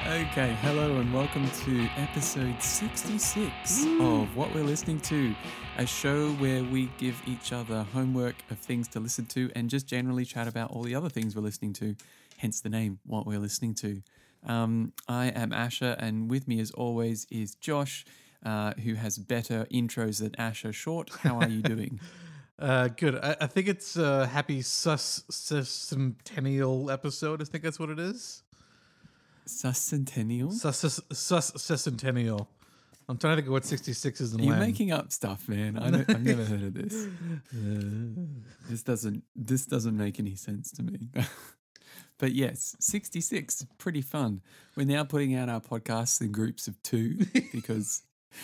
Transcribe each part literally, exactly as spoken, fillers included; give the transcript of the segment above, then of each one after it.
Okay, hello and welcome to episode sixty-six of What We're Listening To, a show where we give each other homework of things to listen to and just generally chat about all the other things we're listening to, hence the name, What We're Listening To. Um, I am Asher, and with me as always is Josh, uh, who has better intros than Asher Short. How are you doing? Uh, good. I, I think it's a happy sus centennial episode. I think that's what it is. Sescentennial? Sus sus sescentennial. I'm trying to think of what sixty-six is in You're Latin. making up stuff, man. I don't, I've never heard of this. This doesn't. This doesn't make any sense to me. But yes, sixty-six, pretty fun. We're now putting out our podcasts in groups of two because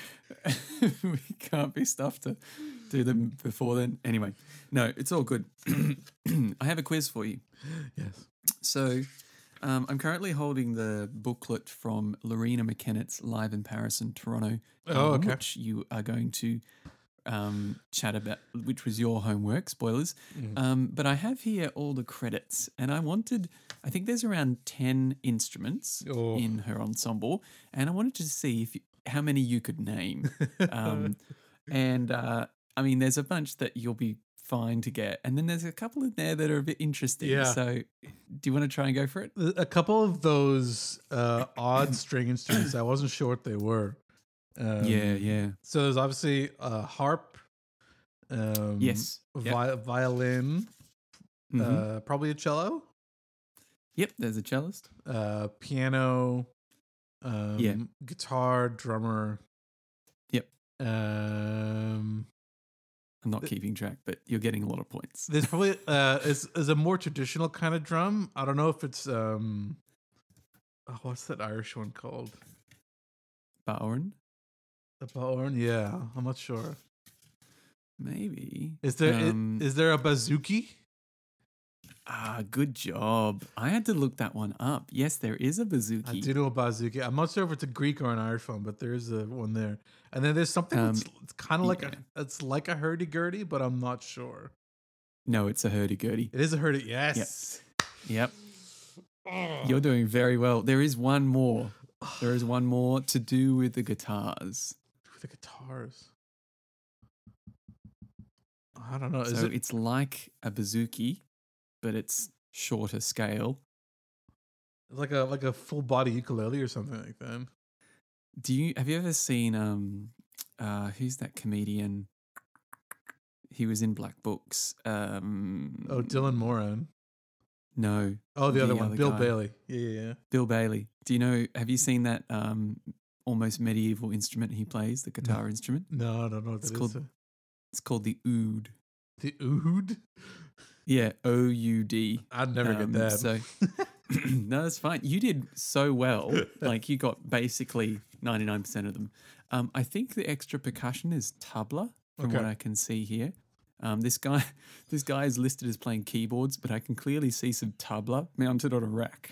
we can't be stuffed to do them before then. Anyway, no, it's all good. I have a quiz for you. Yes. So um, I'm currently holding the booklet from Lorena McKennett's Live in Paris and Toronto Oh, album, okay. which you are going to um, chat about, which was your homework, spoilers. Mm. Um, but I have here all the credits, and I wanted, I think there's around ten instruments Oh. in her ensemble, and I wanted to see if you, how many you could name. Um, and uh, I mean, there's a bunch that you'll be fine to get, and then there's a couple in there that are a bit interesting. Yeah. So, do you want to try and go for it? A couple of those uh, odd string instruments, I wasn't sure what they were. Um, yeah, yeah. So there's obviously a harp. Um, Yes. Yep. Vi- violin. Mhm. Uh, probably a cello. Yep, there's a cellist. Uh, piano. Um, Yeah. Guitar, drummer. Yep. Um, I'm not keeping track, but you're getting a lot of points. there's probably uh, is is a more traditional kind of drum. I don't know if it's um, oh, what's that Irish one called? Baorn? The Baorn? Yeah, I'm not sure. Maybe. Is there i- Um, is there a bazooki? Ah, good job. I had to look that one up. Yes, there is a I bazooki. do know a bazooki. I'm not sure if it's a Greek or an Irish one, but there is a one there. And then there's something Um, that's it's kind of like yeah. a it's like a hurdy-gurdy, but I'm not sure. No, it's a hurdy-gurdy. It is a hurdy. Yes. Yep. You're doing very well. There is one more. There is one more to do with the guitars. The guitars. I don't know. Is so it? it's like a bazooki, but it's shorter scale. Like a like a full body ukulele or something like that. Do you have you ever seen um uh who's that comedian? He was in Black Books. Um Oh, Dylan Moran. No. Oh, the, The other one, other Bill guy. Bailey. Yeah, yeah, yeah. Bill Bailey. Do you know have you seen that um almost medieval instrument he plays, the guitar instrument? No, I don't know what It's that is. called- It's called the oud. The oud. Yeah, O U D. I'd never Um, get that. So no, that's fine. You did so well. Like you got basically ninety-nine percent of them. Um, I think the extra percussion is tabla, from what Okay. I can see here. Um, this guy, this guy is listed as playing keyboards, but I can clearly see some tabla mounted on a rack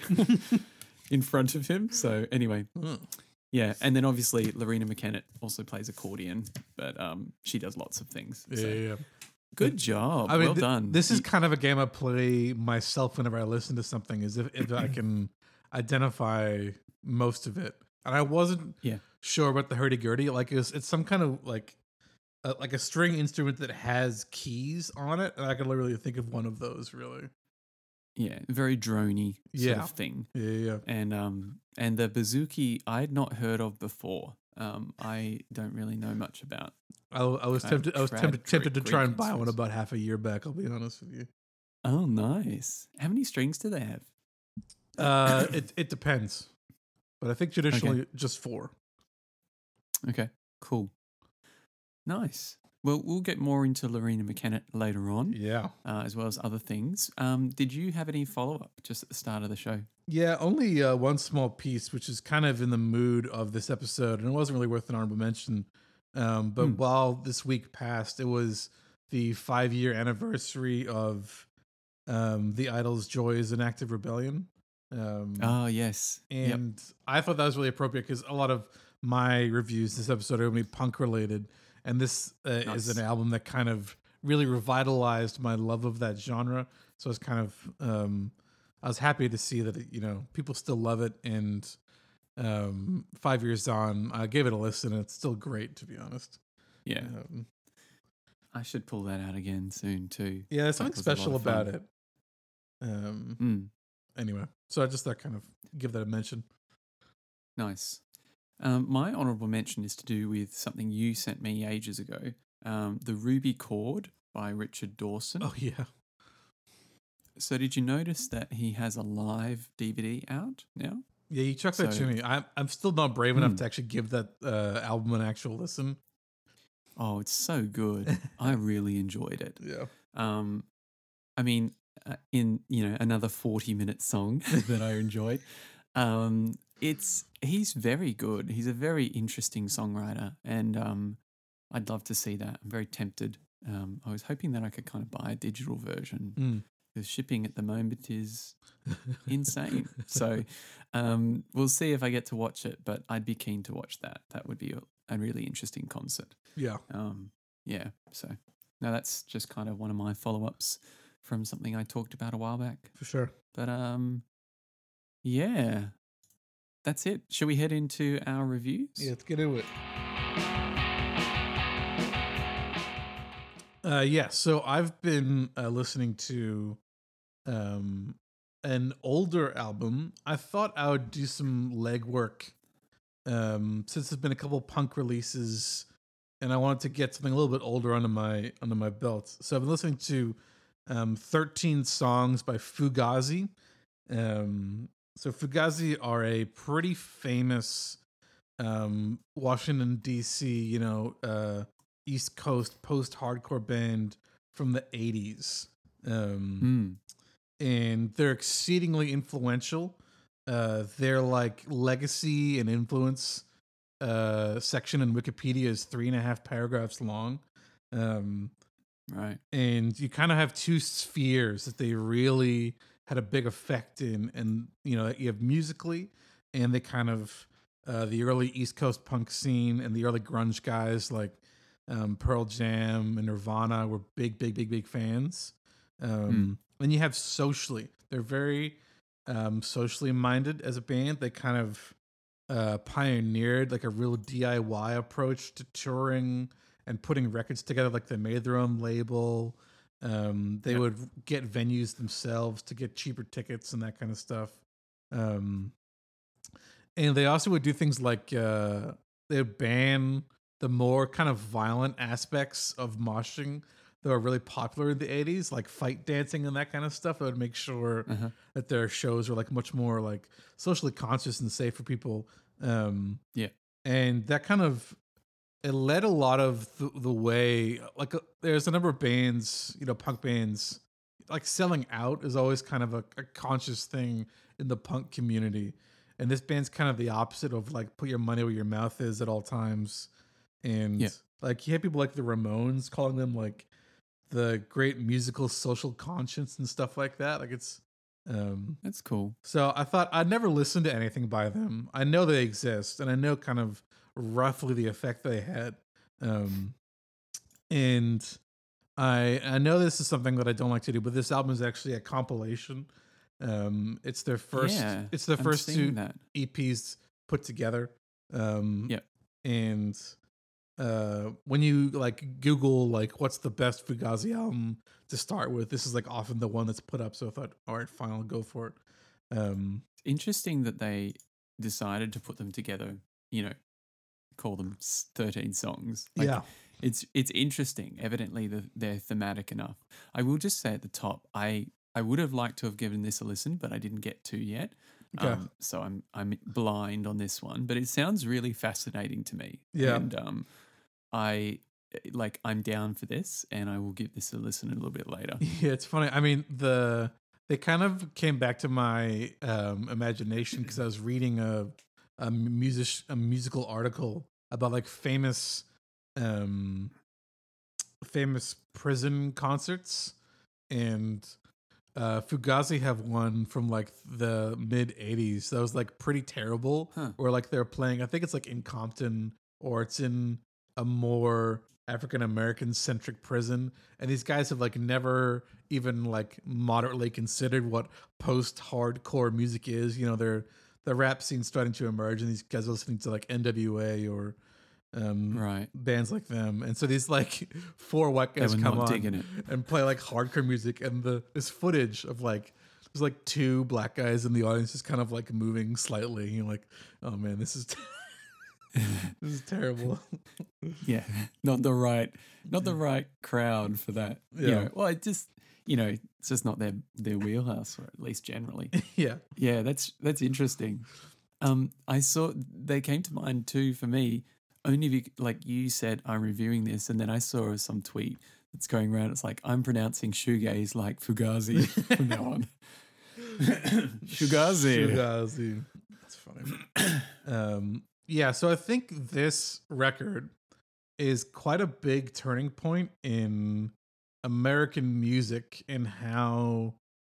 in front of him. So anyway, Oh. yeah, and then obviously Lorena McKennett also plays accordion, but um, she does lots of things. Yeah, So yeah, yeah. good job. I mean, well th- done. This is You- kind of a game I play myself whenever I listen to something, is if, if I can identify most of it. And I wasn't Yeah. sure about the hurdy-gurdy. Like, it's, it's some kind of like a, like a string instrument that has keys on it, and I can literally think of one of those. Really, yeah, very drony sort Yeah. of thing. yeah, yeah. yeah. And um and the bazooki I'd not heard of before. Um, I don't really know much about. I, I was Kind of tempted. I was trad tempted, tempted to Greek try and buy one instruments. about half a year back. I'll be honest with you. Oh, nice. How many strings do they have? Uh, it it depends, but I think traditionally just four. Okay, cool, nice. Well, we'll get more into Lorena McKennett later on, Yeah. uh, as well as other things. Um, did you have any follow up just at the start of the show? Yeah, only uh, one small piece, which is kind of in the mood of this episode, and it wasn't really worth an honorable mention. Um, but Hmm. while this week passed, it was the five year anniversary of um, The Idol's Joys and Active Rebellion. Um, Oh, yes. Yep. and I thought that was really appropriate because a lot of my reviews this episode are going to be punk related. And this uh, Nice. is an album that kind of really revitalized my love of that genre. So it's kind of, um, I was happy to see that, you know, people still love it. And um, five years on, I gave it a listen, and it's still great, to be honest. Yeah. Um, I should pull that out again soon too. yeah, there's That something was a lot special of fun. about it. Um, Mm, anyway, so I just thought kind of give that a mention. nice. Um, my honorable mention is to do with something you sent me ages ago. Um, the Ruby Chord by Richard Dawson. Oh yeah, So did you notice that he has a live D V D out now? yeah. You chucked that So- to me. I'm I'm still not brave enough Hmm. to actually give that uh, album an actual listen. Oh, it's so good. I really enjoyed it. Yeah. Um, I mean, uh, in you know another forty minute song that I enjoyed. Um, it's he's very good. He's a very interesting songwriter, and um, I'd love to see that. I'm very tempted. Um, I was hoping that I could kind of buy a digital version. Mm. The shipping at the moment is insane. So um, we'll see if I get to watch it, but I'd be keen to watch that. That would be a, a really interesting concert. Yeah. Um, yeah. So now that's just kind of one of my follow ups from something I talked about a while back. For sure. But um, yeah, that's it. Shall we head into our reviews? Yeah, let's get into it. Uh, yeah, so I've been uh, listening to um, an older album. I thought I would do some legwork um, since there's been a couple punk releases, and I wanted to get something a little bit older under my under my belt. So I've been listening to um, thirteen songs by Fugazi. Um, so Fugazi are a pretty famous um, Washington D C, you know, uh, East Coast post-hardcore band from the eighties. Um, Mm, and they're exceedingly influential. Uh, their like legacy and influence uh, section in Wikipedia is three and a half paragraphs long. Um, right. and you kind of have two spheres that they really had a big effect in, and you know you have musically, and they kind of uh, the early East Coast punk scene and the early grunge guys like um, Pearl Jam and Nirvana were big, big, big, big fans. Um, And you have socially, they're very um, socially minded as a band. They kind of uh, pioneered like a real D I Y approach to touring and putting records together. Like they made their own label. Um, they Yep. would get venues themselves to get cheaper tickets and that kind of stuff. Um, and they also would do things like uh, they would ban the more kind of violent aspects of moshing that were really popular in the eighties, like fight dancing and that kind of stuff. They would make sure Uh-huh. that their shows were like much more like socially conscious and safe for people. Um, Yeah. and that kind of it led a lot of the, the way. Like uh, there's a number of bands, you know, punk bands. Like selling out is always kind of a, a conscious thing in the punk community, and this band's kind of the opposite of like put your money where your mouth is at all times. And Yeah. like you have people like the Ramones calling them like the great musical social conscience and stuff like that. Like it's um That's cool. so I thought I'd never listened to anything by them. I know they exist and I know kind of roughly the effect they had. Um and I I know this is something that I don't like to do, but this album is actually a compilation. Um it's their first Yeah, it's the I'm first seeing two that. E Ps put together. Um Yep. and uh when you like Google like what's the best Fugazi album to start with, this is like often the one that's put up. So I thought, all right, fine, I'll go for it. Um Interesting that they decided to put them together, you know, call them s- thirteen songs. Like, yeah. It's it's interesting. Evidently the, they're thematic enough. I will just say at the top, I I would have liked to have given this a listen, but I didn't get to yet. Okay. Um, so I'm I'm blind on this one, but it sounds really fascinating to me. Yeah. And um I like I'm down for this, and I will give this a listen a little bit later. Yeah, it's funny. I mean, the they kind of came back to my um, imagination because I was reading a a music a musical article about like famous um famous prison concerts, and uh Fugazi have one from like the mid eighties that was like pretty terrible. Huh. Or like they're playing, I think it's like in Compton or it's in a more African American centric prison, and these guys have like never even like moderately considered what post hardcore music is. You know, they're the rap scene starting to emerge, and these guys are listening to like N W A or um, Right. bands like them, and so these like four white They guys were come not on digging it. and play like hardcore music, and the this footage of like there's like two black guys in the audience just kind of like moving slightly. And you're like, oh man, this is this is terrible. Yeah, not the right, not the right crowd for that. You Yeah. know, well, it just, you know, it's just not their their wheelhouse, or at least generally. Yeah. Yeah, that's that's interesting. Um, I saw they came to mind too for me. Only if you, like you said, I'm reviewing this, and then I saw some tweet that's going around. It's like I'm pronouncing shoegaze like Fugazi from now on. Fugazi. Fugazi. That's funny. um, yeah, so I think this record is quite a big turning point in American music and how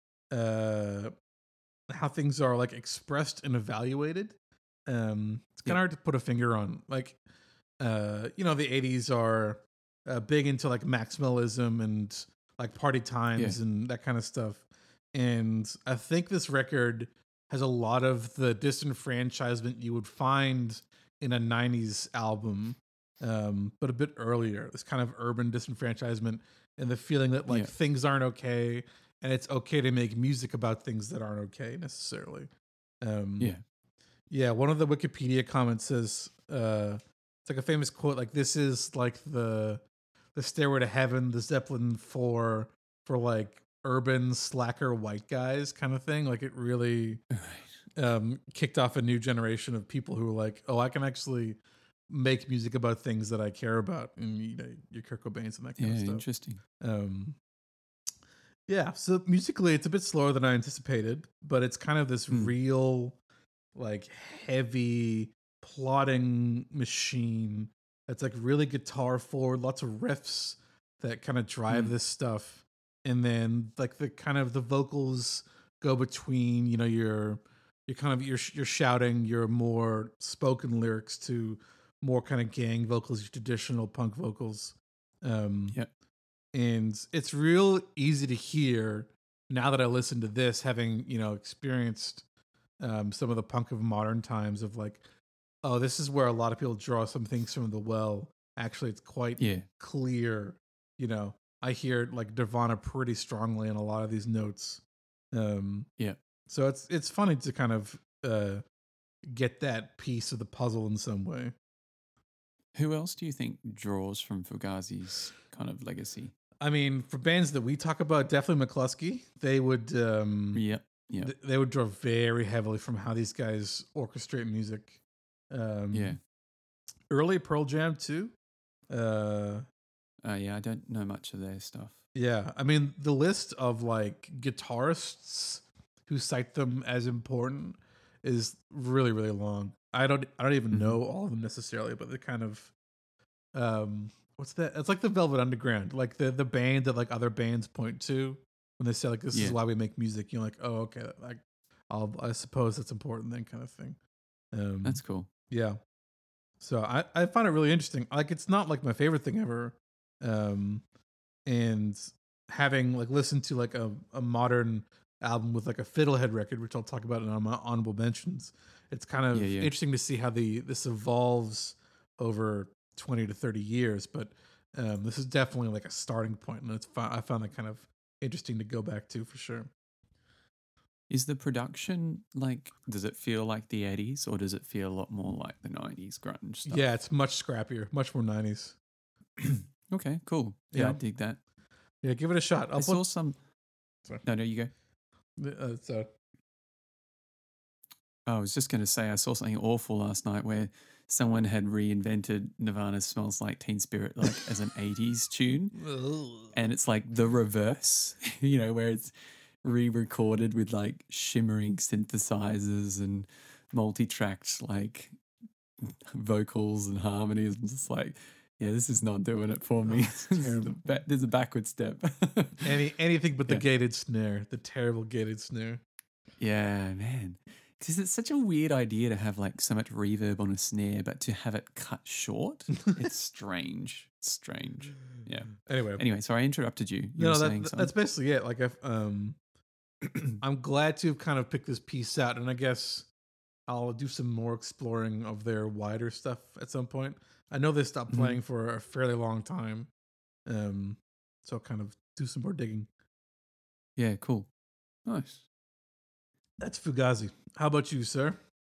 uh how things are like expressed and evaluated. Um, it's kind of Yeah. hard to put a finger on. Like, uh, you know, the eighties are uh, big into like maximalism and like party times Yeah. and that kind of stuff. And I think this record has a lot of the disenfranchisement you would find in a nineties album, um, but a bit earlier. This kind of urban disenfranchisement and the feeling that like Yeah. things aren't okay and it's okay to make music about things that aren't okay necessarily. Um, Yeah. yeah, one of the Wikipedia comments says uh, it's like a famous quote, like this is like the the Stairway to Heaven, the Zeppelin four for like urban slacker white guys kind of thing. Like it really Right. um, kicked off a new generation of people who were like, oh, I can actually make music about things that I care about, and you know, your Kurt Cobains and that kind Yeah, of stuff. interesting. Um, yeah, so musically, it's a bit slower than I anticipated, but it's kind of this Mm. real, like, heavy plotting machine that's like really guitar forward, lots of riffs that kind of drive Mm. this stuff, and then like the kind of the vocals go between, you know, your you're kind of you're you're shouting your more spoken lyrics to more kind of gang vocals, your traditional punk vocals. Um, Yeah. and it's real easy to hear now that I listen to this, having you know experienced um, some of the punk of modern times. Of like, oh, this is where a lot of people draw some things from the well. Actually, it's quite Yeah. clear. You know, I hear like Nirvana pretty strongly in a lot of these notes. Um, Yeah. so it's it's funny to kind of uh, get that piece of the puzzle in some way. Who else do you think draws from Fugazi's kind of legacy? I mean, for bands that we talk about, definitely McCluskey. They would um, Yeah. Yeah. th- they would draw very heavily from how these guys orchestrate music. Um, Yeah. early Pearl Jam too. Uh, Uh, yeah. I don't know much of their stuff. yeah, I mean the list of like guitarists who cite them as important is really really long. I don't I don't even Mhm. know all of them necessarily, but they're kind of um what's that? It's like the Velvet Underground, like the the band that like other bands point to when they say like this Yeah. is why we make music. You're like, oh okay, like I'll I suppose that's important then, kind of thing. Um, That's cool. yeah. So I I find it really interesting. Like it's not like my favorite thing ever, um, and having like listened to like a a modern album with like a Fiddlehead record, which I'll talk about in my honorable mentions. It's kind of Yeah, yeah. interesting to see how the this evolves over twenty to thirty years, but um, this is definitely like a starting point, and it's fun. I found that kind of interesting to go back to for sure. Is the production like, does it feel like the eighties or does it feel a lot more like the nineties grunge stuff? Yeah, it's much scrappier, much more nineties. Okay, cool. Yeah, I Yeah. dig that. Yeah, give it a shot. I I'll saw put. some. Sorry. No, no, you go. Uh, so Oh, I was just going to say, I saw something awful last night where someone had reinvented Nirvana Smells Like Teen Spirit like as an eighties tune. And it's like the reverse, you know, where it's re-recorded with like shimmering synthesizers and multi-tracked like vocals and harmonies. I'm just like, yeah, this is not doing it for me. There's a backward step. Any anything but the Yeah. gated snare, the terrible gated snare. Yeah, man. Because it's such a weird idea to have like so much reverb on a snare, but to have it cut short, it's strange. It's strange. Yeah. Anyway, Anyway, sorry, I interrupted you. You no, were that, saying that- something. that's basically it. Like, I've, um, I'm glad to have kind of picked this piece out, and I guess I'll do some more exploring of their wider stuff at some point. I know they stopped Mhm. playing for a fairly long time, um, so I'll kind of do some more digging. Yeah, cool. Nice. That's Fugazi. How about you, sir?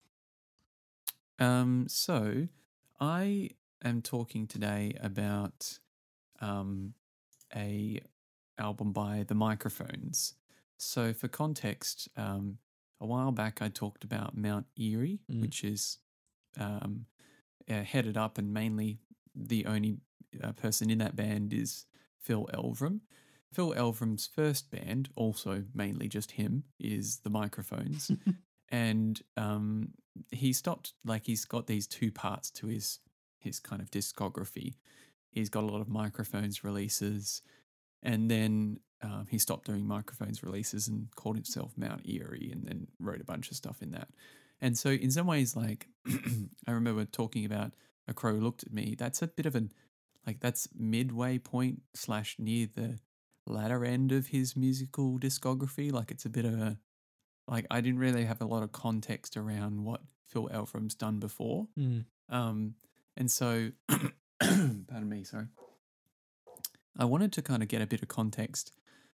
Um, so I am talking today about um, a album by The Microphones. So for context, um, a while back I talked about Mount Erie, Mm. which is um, uh, headed up, and mainly the only uh, person in that band is Phil Elverum. Phil Elverum's first band, also mainly just him, is The Microphones. And um, he stopped, like he's got these two parts to his his kind of discography. He's got a lot of Microphones releases, and then um, he stopped doing Microphones releases and called himself Mount Erie, and then wrote a bunch of stuff in that. And so, in some ways, like I remember talking about A Crow Looked at Me. That's a bit of an like that's midway point slash near the latter end of his musical discography. Like it's a bit of a like I didn't really have a lot of context around what Phil Elverum's done before. Mm. Um, and so, pardon me, sorry. I wanted to kind of get a bit of context.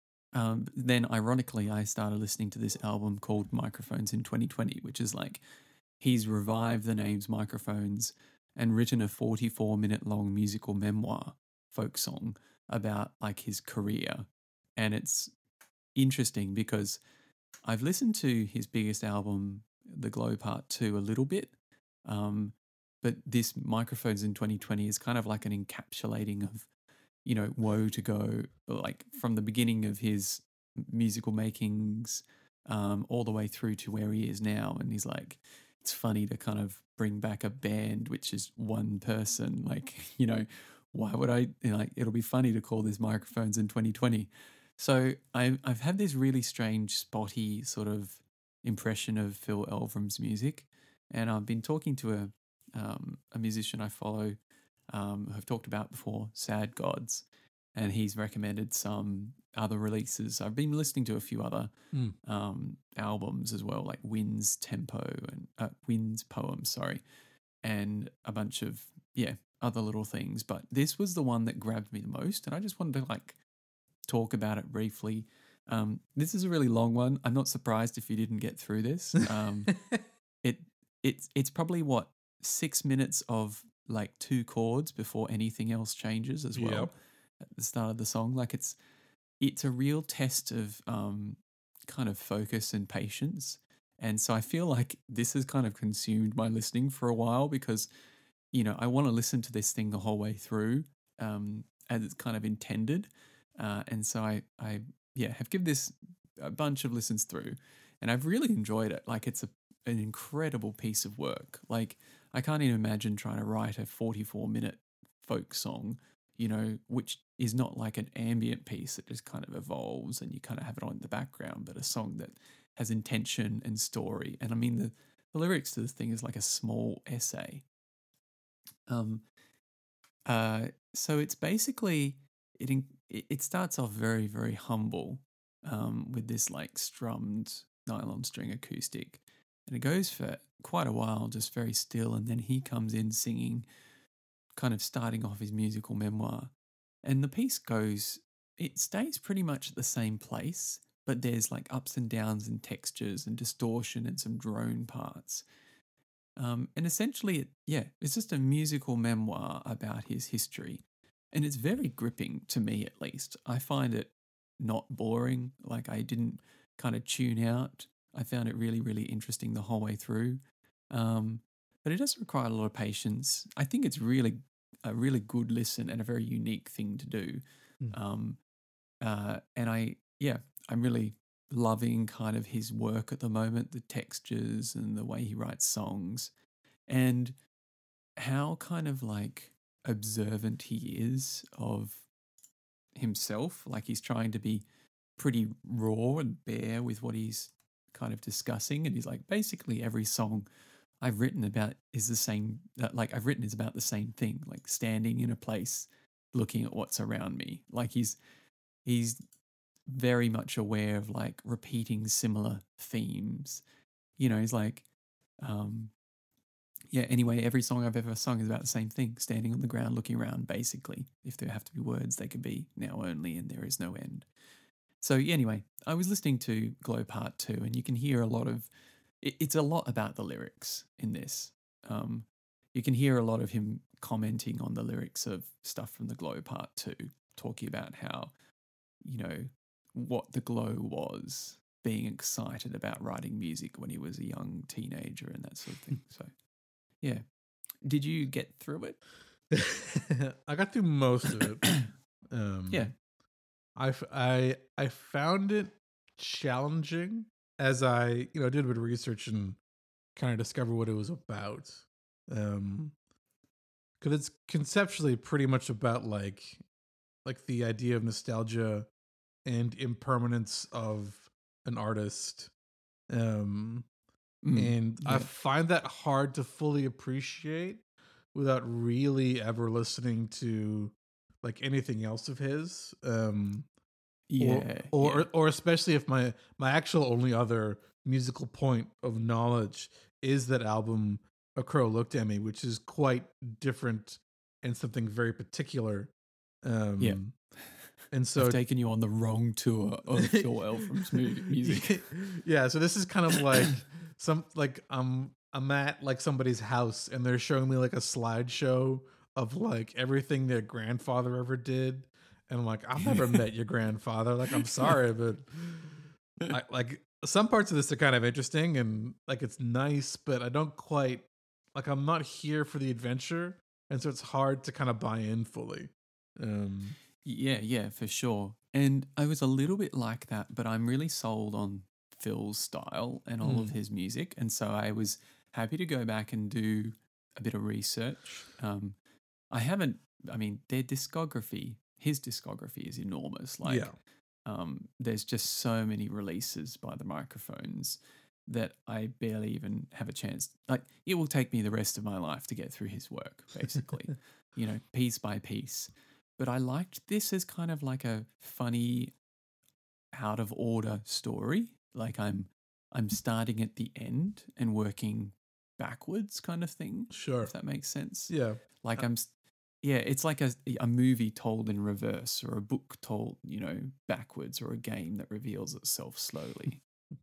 Um, then, ironically, I started listening to this album called Microphones in twenty twenty, which is like he's revived the names Microphones and written a forty-four minute long musical memoir, folk song, about like his career. And it's interesting because I've listened to his biggest album, The Glow Part two, a little bit. Um, but this Microphones in twenty twenty is kind of like an encapsulating of, you know, woe to go, like from the beginning of his musical makings um, all the way through to where he is now. And he's like, it's funny to kind of bring back a band which is one person. Like, you know, why would I, you know, like, it'll be funny to call this Microphones in twenty twenty. So I've, I've had this really strange, spotty sort of impression of Phil Elverum's music. And I've been talking to a, um, a musician I follow um, who I've talked about before, Sad Gods, and he's recommended some other releases. I've been listening to a few other Mm. um, albums as well, like Wind's Tempo and uh, Wind's Poems, sorry, and a bunch of, yeah, other little things. But this was the one that grabbed me the most, and I just wanted to like talk about it briefly. Um, this is a really long one. I'm not surprised if you didn't get through this. Um, it it's it's probably what six minutes of like two chords before anything else changes as well Yep. at the start of the song. Like it's it's a real test of um, kind of focus and patience. And so I feel like this has kind of consumed my listening for a while because, you know, I want to listen to this thing the whole way through um, as it's kind of intended. Uh, and so I, I, yeah, have given this a bunch of listens through and I've really enjoyed it. Like it's a, an incredible piece of work. Like I can't even imagine trying to write a forty-four minute folk song, you know, which is not like an ambient piece that just kind of evolves and you kind of have it on in the background, but a song that has intention and story. And I mean, the, the lyrics to this thing is like a small essay. Um, uh, so it's basically it in, it starts off very very humble um, with this like strummed nylon string acoustic, and it goes for quite a while just very still, and then he comes in singing, kind of starting off his musical memoir, and the piece goes it stays pretty much at the same place, but there's like ups and downs and textures and distortion and some drone parts. Um, and essentially, it, yeah, it's just a musical memoir about his history. And it's very gripping to me, at least. I find it not boring. Like, I didn't kind of tune out. I found it really, really interesting the whole way through. Um, but it does require a lot of patience. I think it's really a really good listen and a very unique thing to do. Mm. Um, uh, and I, yeah, I'm really loving kind of his work at the moment, the textures and the way he writes songs, and how kind of like observant he is of himself. Like he's trying to be pretty raw and bare with what he's kind of discussing. And he's like, basically, every song I've written about is the same, uh, like I've written is about the same thing, like standing in a place looking at what's around me. Like he's, he's very much aware of like repeating similar themes. You know, he's like, Um, yeah, anyway, every song I've ever sung is about the same thing, standing on the ground, looking around, basically. If there have to be words, they could be now only and there is no end. So, yeah, anyway, I was listening to Glow Part two, and you can hear a lot of, it, it's a lot about the lyrics in this. Um, you can hear a lot of him commenting on the lyrics of stuff from the Glow Part two, talking about how, you know, what the glow was, being excited about writing music when he was a young teenager and that sort of thing. So, yeah. Did you get through it? I got through most of it. Um, Yeah. I, f- I, I found it challenging as I, you know, did a bit of research and kind of discover what it was about. Um, because it's conceptually pretty much about like, like the idea of nostalgia and impermanence of an artist. Um, Mm, and I yeah. find that hard to fully appreciate without really ever listening to like anything else of his. Um, or Yeah. or Yeah. or especially if my my actual only other musical point of knowledge is that album A Crow Looked at Me, which is quite different and something very particular. Yeah. Um, and I've so taken you on the wrong tour of Phil Elfram's mu- music. yeah, so this is kind of like some like um I'm at like somebody's house and they're showing me like a slideshow of like everything their grandfather ever did. And I'm like, I've never met your grandfather. Like, I'm sorry, but I like some parts of this are kind of interesting and like it's nice, but I don't quite like I'm not here for the adventure. And so it's hard to kind of buy in fully. Um Yeah, yeah, for sure. And I was a little bit like that, but I'm really sold on Phil's style and all of mm, his music. And so I was happy to go back and do a bit of research. Um, I haven't, I mean, their discography, his discography is enormous. yeah, Like, um, there's just so many releases by the Microphones that I barely even have a chance. Like, it will take me the rest of my life to get through his work, basically, you know, piece by piece. But I liked this as kind of like a funny, out of order story. Like I'm, I'm starting at the end and working backwards, kind of thing. sure. If that makes sense. Yeah. Like Uh, I'm, s- yeah, it's like a a movie told in reverse, or a book told, you know, backwards, or a game that reveals itself slowly.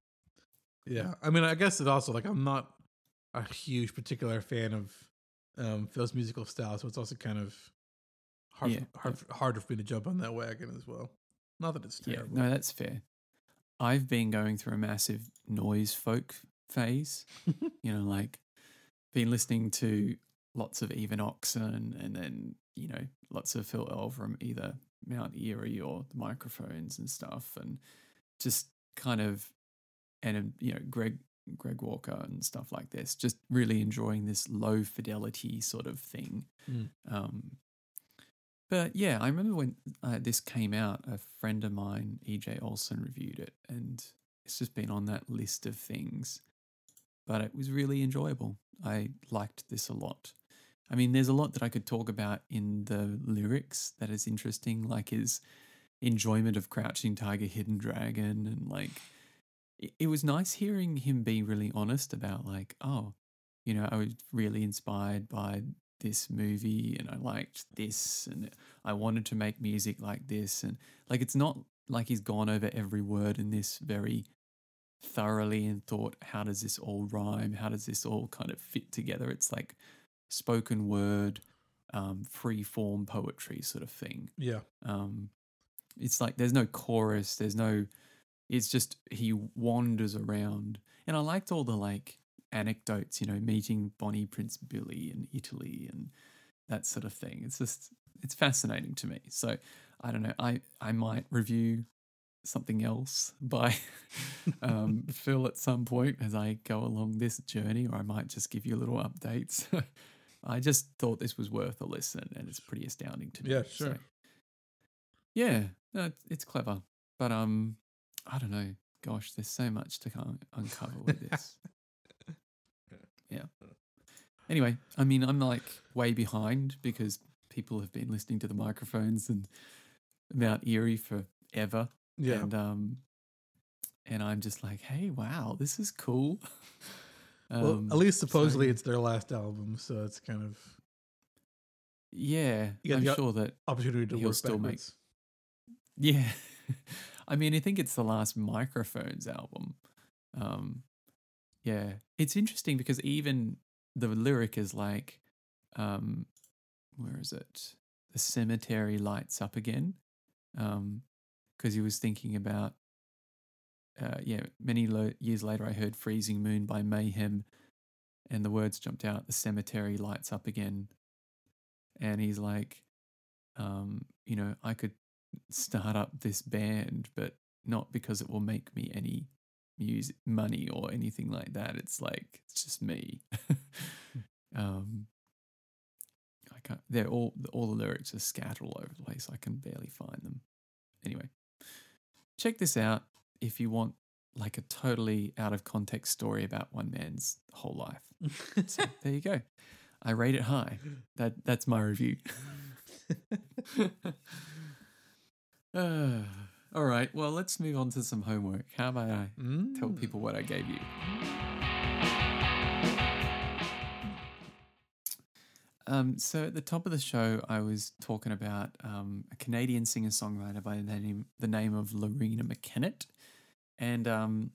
Yeah, I mean, I guess it also like I'm not a huge particular fan of um, Phil's musical style, so it's also kind of hard Yeah, for, yeah, hard for, harder for me to jump on that wagon as well. Not that it's yeah. terrible. No, that's fair. I've been going through a massive noise folk phase. You know, like been listening to lots of Even Oxen, and then, you know, lots of Phil Elverum, either Mount Erie or the Microphones and stuff, and just kind of, and um, you know, Greg Greg Walker and stuff like this. Just really enjoying this low fidelity sort of thing. Mm. Um, but yeah, I remember when uh, this came out, a friend of mine, E J Olson, reviewed it, and it's just been on that list of things. But it was really enjoyable. I liked this a lot. I mean, there's a lot that I could talk about in the lyrics that is interesting, like his enjoyment of Crouching Tiger, Hidden Dragon, and like it, it was nice hearing him be really honest about like, oh, you know, I was really inspired by this movie and I liked this and I wanted to make music like this, and like it's not like he's gone over every word in this very thoroughly and thought, how does this all rhyme? How does this all kind of fit together? It's like spoken word, um, free form poetry sort of thing. Yeah, Um, it's like there's no chorus, there's no, it's just he wanders around. And I liked all the like anecdotes, you know, meeting Bonnie Prince Billy in Italy and that sort of thing. It's just, it's fascinating to me. So I don't know, I, I might review something else by um, Phil at some point as I go along this journey, or I might just give you little updates. I just thought this was worth a listen, and it's pretty astounding to me. yeah, sure. So, yeah, no, it's, it's clever, but um, I don't know. Gosh, there's so much to come uncover with this. Yeah. Anyway, I mean, I'm like way behind because people have been listening to the Microphones and Mount Erie forever. Yeah, And um and I'm just like, hey, wow, this is cool. Well, Um, at least supposedly so, it's their last album, so it's kind of yeah, you got I'm the sure that opportunity to he'll work still make. backwards. Yeah, I mean, I think it's the last Microphones album. Um, yeah, it's interesting because even the lyric is like, um, where is it? The cemetery lights up again. Um, because he was thinking about, uh, yeah, many lo- years later, I heard "Freezing Moon" by Mayhem, and the words jumped out. The cemetery lights up again, and he's like, um, you know, I could start up this band, but not because it will make me any music money or anything like that. It's like it's just me. um, I can't. They're all all the lyrics are scattered all over the place. I can barely find them. Anyway, check this out if you want like a totally out of context story about one man's whole life. So there you go. I rate it high. That that's my review. uh, all right. Well, let's move on to some homework. How about I Mm. tell people what I gave you? Um, so at the top of the show, I was talking about um, a Canadian singer-songwriter by the name the name of Lorena McKennett, and um,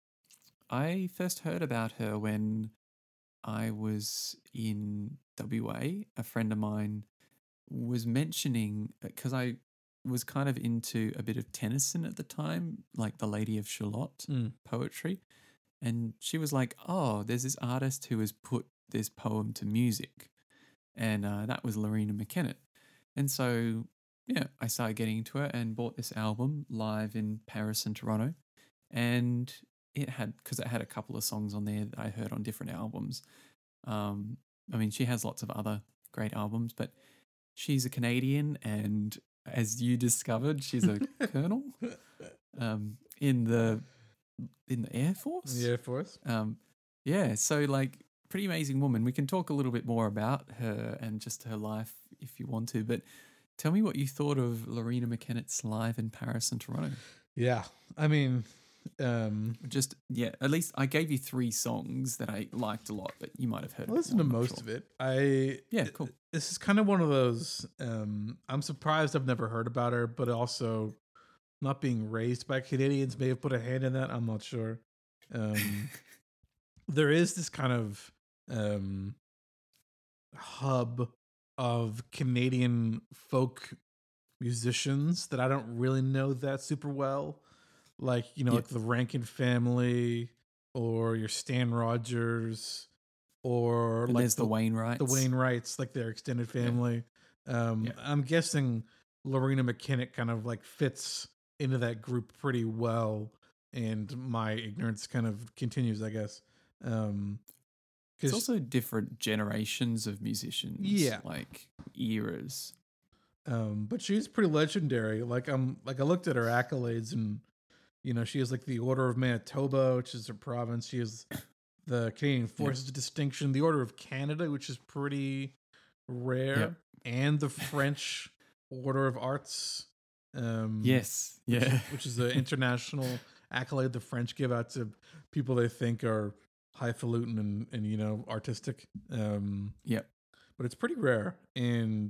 I first heard about her when I was in W A. A friend of mine was mentioning because I was kind of into a bit of Tennyson at the time, like the Lady of Shalott Mm. poetry, and she was like, "Oh, there's this artist who has put this poem to music." And uh, that was Lorena McKennett. And so, yeah, I started getting into it and bought this album live in Paris and Toronto. And it had, because it had a couple of songs on there that I heard on different albums. Um, I mean, she has lots of other great albums, but she's a Canadian. And as you discovered, she's a colonel um, in the in the Air Force. The Air Force. Um, yeah, so like pretty amazing woman. We can talk a little bit more about her and just her life if you want to, but tell me what you thought of Lorena McKennett's live in Paris and Toronto. Yeah, I mean, um, Just yeah, at least I gave you three songs that I liked a lot, but you might have heard. I listened to most of it. I Yeah, cool. This is kind of one of those. Um, I'm surprised I've never heard about her, but also not being raised by Canadians may have put a hand in that. I'm not sure. Um, there is this kind of um, hub of Canadian folk musicians that I don't really know that super well. Like, you know, Yeah. like the Rankin Family or your Stan Rogers or And like there's the, Wainwrights. the Wainwrights, like their extended family. Um, Yeah. I'm guessing Lorena McKennett kind of like fits into that group pretty well. And my ignorance kind of continues, I guess. Um, It's also different generations of musicians. Yeah. Like eras. Um, but she's pretty legendary. Like I'm like I looked at her accolades, and you know, she has like the Order of Manitoba, which is her province. She has the Canadian Forces Distinction, the Order of Canada, which is pretty rare, Yep. and the French Order of Arts. Um, Yes. which, Yeah. which is an international accolade the French give out to people they think are highfalutin and, and you know, artistic. Um, Yep. but it's pretty rare, and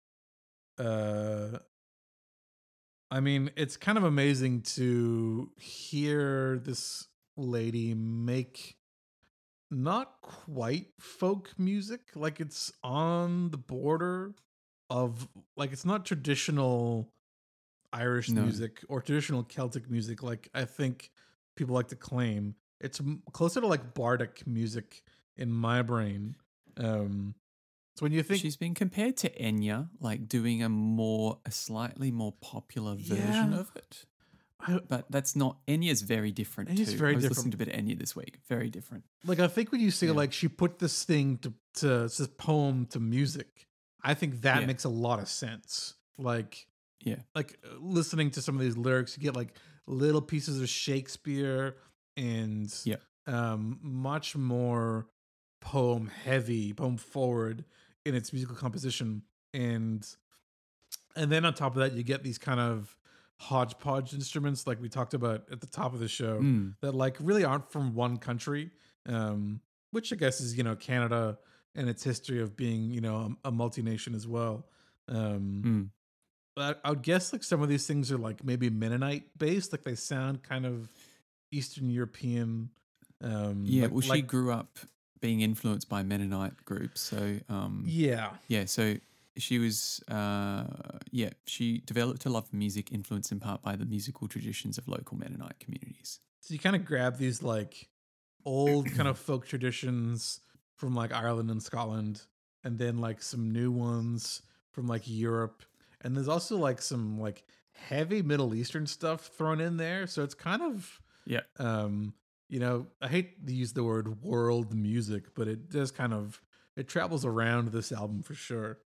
uh I mean, it's kind of amazing to hear this lady make not quite folk music. Like it's on the border of like it's not traditional Irish No. music or traditional Celtic music like I think people like to claim. It's m- closer to like bardic music in my brain. Um so when you think She's been compared to Enya, like doing a more, a slightly more popular version Yeah. of it. I, But that's not, Enya's very different Enya's too. very I was different. listening to a bit of Enya this week. Very different. like I think when you say Yeah. like she put this thing to to this poem to music, I think that Yeah. makes a lot of sense. Like Yeah. like uh, listening to some of these lyrics, you get like little pieces of Shakespeare and Yeah. um much more poem heavy, poem forward in its musical composition. And and then on top of that, you get these kind of hodgepodge instruments like we talked about at the top of the show Mm. that like really aren't from one country. Um, which I guess is, you know, Canada and its history of being, you know, a, a multination as well. Um, Mm. but I, I would guess like some of these things are like maybe Mennonite based, like they sound kind of Eastern European. Um, Yeah, like well, she like grew up being influenced by Mennonite groups. So, um, yeah, yeah, so she was, uh, yeah, she developed a love for music, influenced in part by the musical traditions of local Mennonite communities. so you kind of grab these like old kind of folk traditions from like Ireland and Scotland, and then like some new ones from like Europe. And there's also like some like heavy Middle Eastern stuff thrown in there. So it's kind of Yeah. um, you know, I hate to use the word world music, but it does kind of it travels around this album for sure.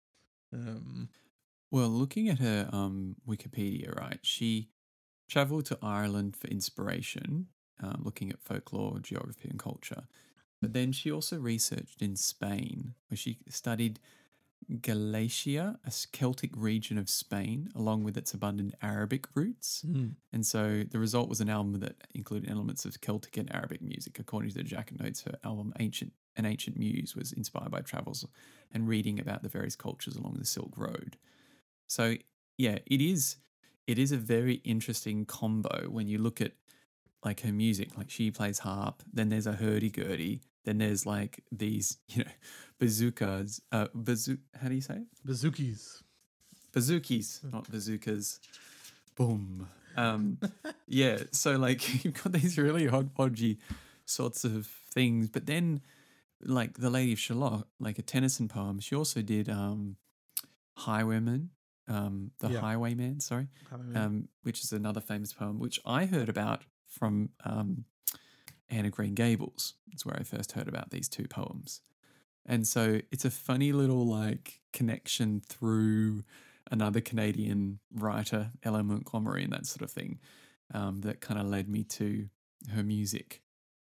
Um Well, looking at her um, Wikipedia, right, she traveled to Ireland for inspiration, um, looking at folklore, geography, and culture. But then she also researched in Spain, where she studied Galicia, a s- Celtic region of Spain, along with its abundant Arabic roots. mm, And so the result was an album that included elements of Celtic and Arabic music. According to the jacket notes, her album Ancient An Ancient Muse was inspired by travels and reading about the various cultures along the Silk Road. So yeah, it is it is a very interesting combo when you look at like her music. Like she plays harp, then there's a hurdy-gurdy, then there's like these, you know, bazookas, uh bazoo how do you say it? bazookies. Bazookies, not bazookas. Boom. Um yeah, so like you've got these really odd podgy sorts of things, but then like the Lady of Shalott, like a Tennyson poem, she also did um Highwayman, um, the Yeah. Highwayman, sorry, I mean, um, which is another famous poem, which I heard about from um, Anne of Green Gables. That's where I first heard about these two poems. And so it's a funny little like connection through another Canadian writer, Ella Montgomery, and that sort of thing, um, that kind of led me to her music.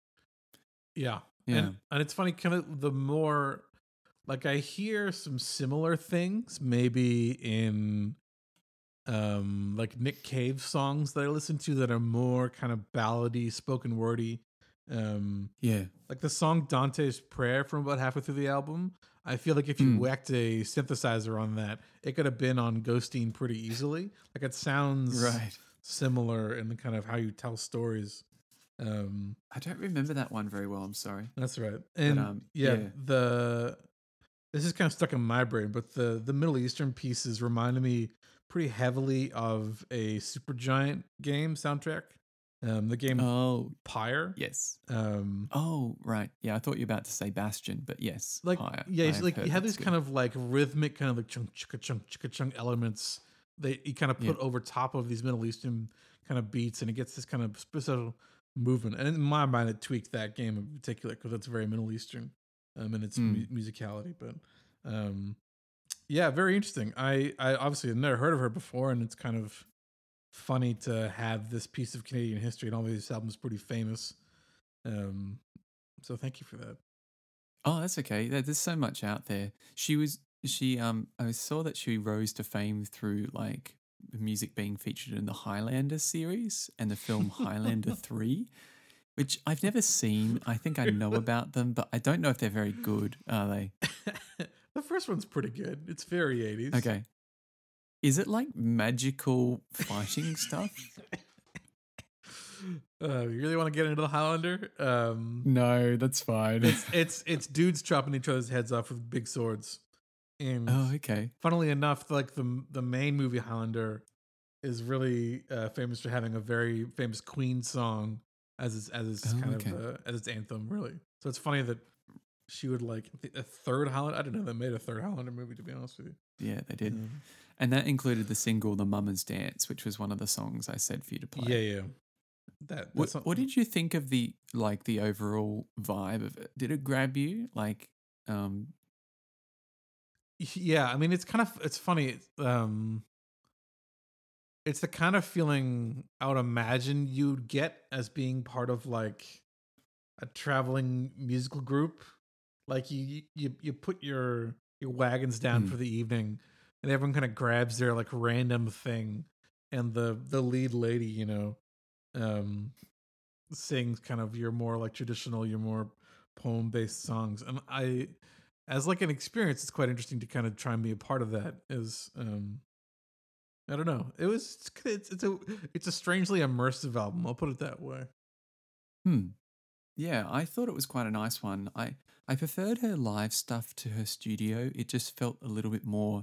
yeah. Yeah. And and it's funny, kind of the more like I hear some similar things, maybe in um like Nick Cave songs that I listen to that are more kind of ballady, spoken wordy. Um Yeah. like the song Dante's Prayer from about halfway through the album. I feel like if you Mm, whacked a synthesizer on that, it could have been on Ghosteen pretty easily. Like it sounds right. similar in the kind of how you tell stories. Um I don't remember that one very well. I'm sorry. that's right. But And um, yeah, yeah. the this is kind of stuck in my brain, but the the Middle Eastern pieces reminded me pretty heavily of a Supergiant game soundtrack. Um, the game Oh, Pyre. yes. Um, Oh, right. Yeah, I thought you were about to say Bastion, but yes, like Pyre. yeah, I it's have like heard you have that's these kind good. of like rhythmic, kind of like chunk chicka chunk chicka chunk elements that you kind of Yeah. put over top of these Middle Eastern kind of beats, and it gets this kind of special movement. And in my mind, it tweaked that game in particular because it's very Middle Eastern, um, in its mu- Mm. musicality. But um, yeah, very interesting. I I obviously had never heard of her before, and it's kind of funny to have this piece of Canadian history, and all these albums pretty famous. Um, so thank you for that. Oh, that's okay. There- There's so much out there. She was she um I saw that she rose to fame through like the music being featured in the Highlander series and the film Highlander three, which I've never seen. I think I know about them, but I don't know if they're very good, are they? The first one's pretty good. It's very eighties. Okay. Is it like magical fighting stuff? Uh, you really want to get into the Highlander? Um, No, that's fine. it's it's it's dudes chopping each other's heads off with big swords. And Oh, okay. funnily enough, like the the main movie Highlander is really uh, famous for having a very famous Queen song as its as its Oh, kind okay. of uh, as its anthem. Really, so it's funny that she would like th- a third Highlander. I didn't know they made a third Highlander movie. To be honest with you, Yeah, they did. um, And that included the single The Mama's Dance, which was one of the songs I said for you to play. yeah, yeah. That What that's what something. did you think of the like the overall vibe of it? Did it grab you? Like um Yeah, I mean, it's kind of it's funny. It's, um, it's the kind of feeling I would imagine you'd get as being part of like a traveling musical group. Like you you you put your your wagons down mm, for the evening, and everyone kind of grabs their like random thing, and the the lead lady, you know, um, sings kind of your more like traditional, your more poem based songs, and I, as like an experience, it's quite interesting to kind of try and be a part of that. Is um, I don't know. It was it's, it's a it's a strangely immersive album. I'll put it that way. Hmm. Yeah, I thought it was quite a nice one. I I preferred her live stuff to her studio. It just felt a little bit more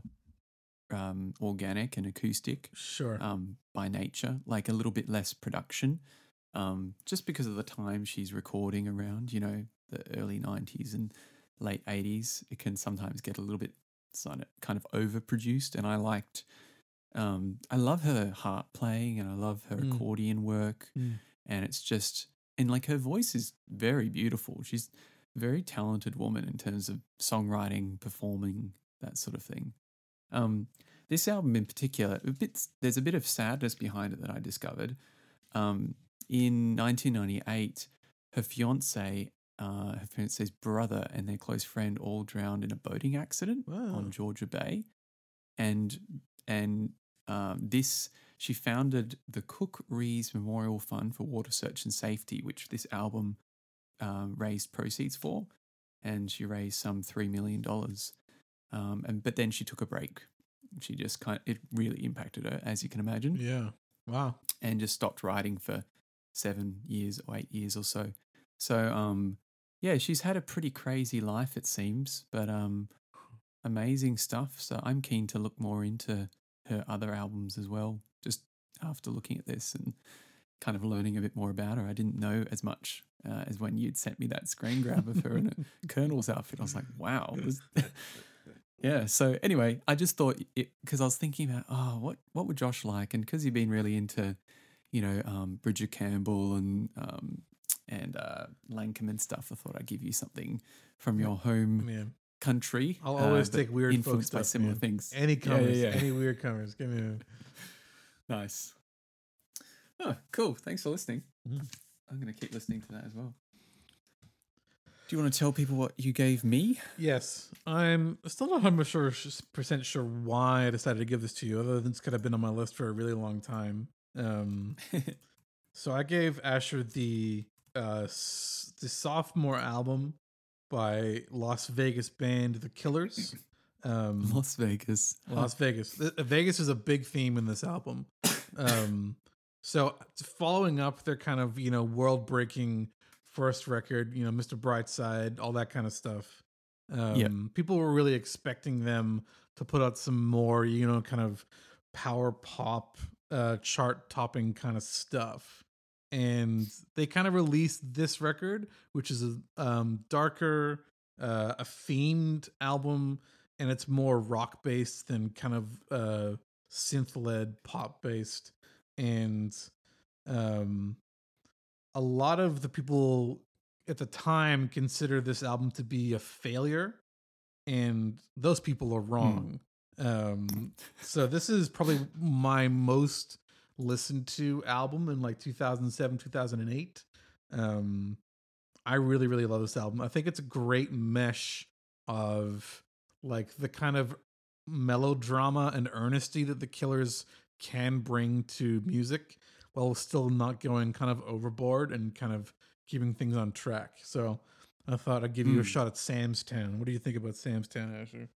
um, organic and acoustic Sure. um, by nature, like a little bit less production, um, just because of the time she's recording around, you know, the early nineties and late eighties. It can sometimes get a little bit sort of- kind of overproduced. And I liked, um, I love her harp playing and I love her Mm. accordion work. Mm. And it's just, and like her voice is very beautiful. She's a very talented woman in terms of songwriting, performing, that sort of thing. Um, this album in particular, a bit, there's a bit of sadness behind it that I discovered. Um, in nineteen ninety-eight, her fiance, uh, her fiance's brother, and their close friend all drowned in a boating accident Wow. on Georgia Bay, and and um, this she founded the Cook Rees Memorial Fund for Water Search and Safety, which this album um, raised proceeds for, and she raised some three million dollars. Um, and but then she took a break. She just kind of, it really impacted her, as you can imagine. Yeah. Wow. And just stopped writing for seven years or eight years or so. So um, yeah, she's had a pretty crazy life, it seems, but um, amazing stuff. So I'm keen to look more into her other albums as well. Just after looking at this and kind of learning a bit more about her, I didn't know as much uh, as when you'd sent me that screen grab of her in a Colonel's outfit. I was like, wow. Was Yeah. So anyway, I just thought it because I was thinking about, oh, what what would Josh like? And because you've been really into, you know, um, Bridget Campbell and um, and uh, Lankham and stuff, I thought I'd give you something from your home Man, country. I'll uh, always but take weird folk influenced by stuff, similar man. things. Any Yeah, covers, yeah, yeah. any weird covers. Give me a Nice. Oh, cool. Thanks for listening. Mhm. I'm going to keep listening to that as well. Do you want to tell people what you gave me? Yes, I'm still not one hundred percent sure why I decided to give this to you, other than it's kind of been on my list for a really long time. Um, so I gave Asher the uh, s- the sophomore album by Las Vegas band The Killers. Um, Las Vegas. Las Vegas. The- Vegas is a big theme in this album. Um, so following up their kind of, you know, world breaking first record, you know, Mister Brightside, all that kind of stuff. Um, Yep. People were really expecting them to put out some more, you know, kind of power pop, uh, chart topping kind of stuff. And they kind of released this record, which is a um, darker, uh, a themed album, and it's more rock based than kind of uh, synth led pop based. And um, a lot of the people at the time consider this album to be a failure, and those people are wrong. Um, so this is probably my most listened to album in like two thousand seven, two thousand eight. Um, I really, really love this album. I think it's a great mesh of like the kind of melodrama and earnesty that the Killers can bring to music while still not going kind of overboard and kind of keeping things on track. So I thought I'd give you a Mm. shot at Sam's Town. What do you think about Sam's Town, Asher?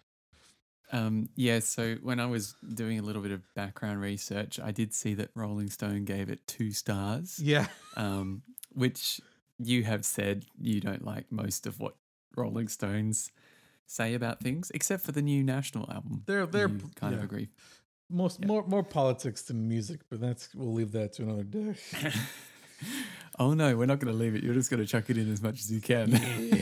Um, yeah, so when I was doing a little bit of background research, I did see that Rolling Stone gave it two stars, Yeah. um, which you have said you don't like most of what Rolling Stones say about things, except for the new National album. They're they're You kind of yeah. agree. Most Yeah. more more politics than music, but that's we'll leave that to another day. Oh no, we're not going to leave it. You're just going to chuck it in as much as you can.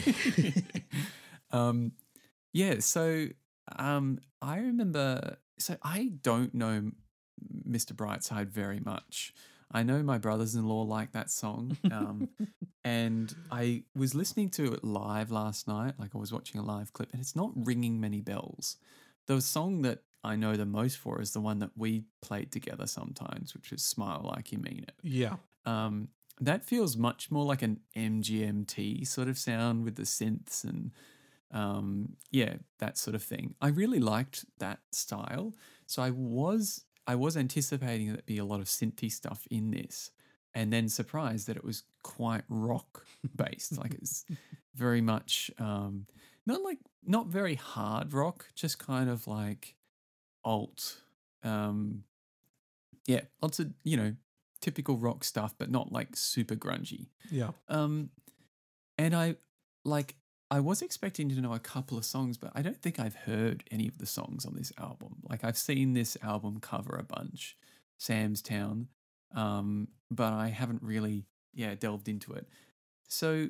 um, yeah. So um, I remember. So I don't know Mister Brightside very much. I know my brothers-in-law like that song, um, and I was listening to it live last night. Like I was watching a live clip, and it's not ringing many bells. The song that I know the most for is the one that we played together sometimes, which is "Smile Like You Mean It." Yeah. Um, that feels much more like an M G M T sort of sound with the synths and um, yeah, that sort of thing. I really liked that style, so I was I was anticipating there'd be a lot of synthy stuff in this, and then surprised that it was quite rock based. Like it's very much um, not like not very hard rock, just kind of like alt. Um, yeah, lots of you know typical rock stuff, but not like super grungy. Yeah. Um, and I like I was expecting to know a couple of songs, but I don't think I've heard any of the songs on this album. Like I've seen this album cover a bunch, Sam's Town, um, but I haven't really yeah delved into it. So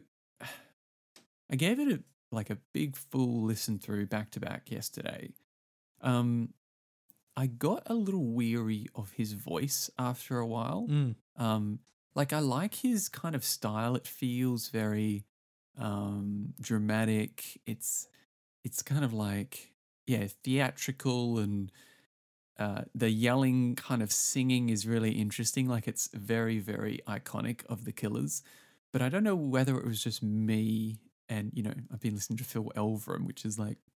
I gave it a like a big full listen through back to back yesterday. Um, I got a little weary of his voice after a while. Mm. Um, like I like his kind of style. It feels very um, dramatic. It's it's kind of like yeah theatrical, and uh, the yelling kind of singing is really interesting. Like it's very very iconic of the Killers. But I don't know whether it was just me. And, you know, I've been listening to Phil Elverum, which is like,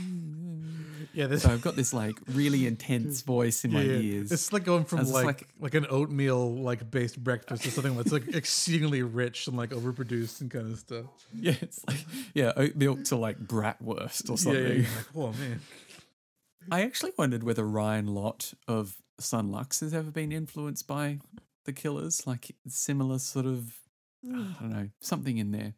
Yeah, this so I've got this like really intense voice in my yeah, ears. It's like going I from was just like, like- like an oatmeal like based breakfast to something that's like exceedingly rich and like overproduced and kind of stuff. Yeah, it's like, yeah, oat milk to like bratwurst or Yeah, something. yeah, yeah. Like, oh man. I actually wondered whether Ryan Lott of Sun Lux has ever been influenced by the Killers, like similar sort of, I don't know, something in there.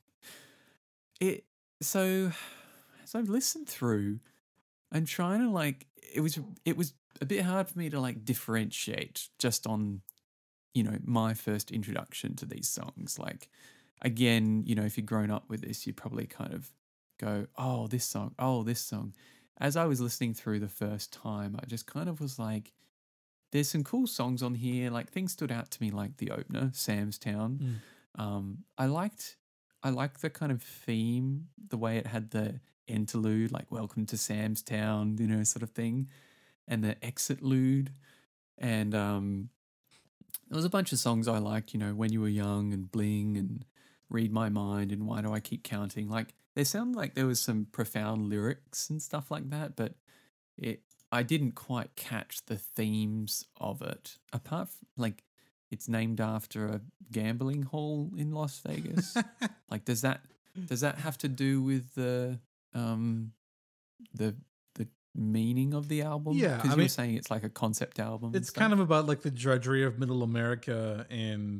It so as I've listened through, I'm trying to like it was it was a bit hard for me to like differentiate just on, you know, my first introduction to these songs. Like again, you know, if you've grown up with this, you probably kind of go, oh, this song, oh, this song. As I was listening through the first time, I just kind of was like, there's some cool songs on here. Like things stood out to me, like the opener, Sam's Town. Mm. Um, I liked, I liked the kind of theme, the way it had the interlude, like "Welcome to Sam's Town," you know, sort of thing, and the exitlude, and um, there was a bunch of songs I liked, you know, "When You Were Young" and "Bling" and "Read My Mind" and "Why Do I Keep Counting." Like they sound like there was some profound lyrics and stuff like that, but it, I didn't quite catch the themes of it. Apart from like, it's named after a gambling hall in Las Vegas. Like, does that does that have to do with the um the the meaning of the album? Yeah, because I you mean- were saying it's like a concept album. It's kind of about like the drudgery of middle America and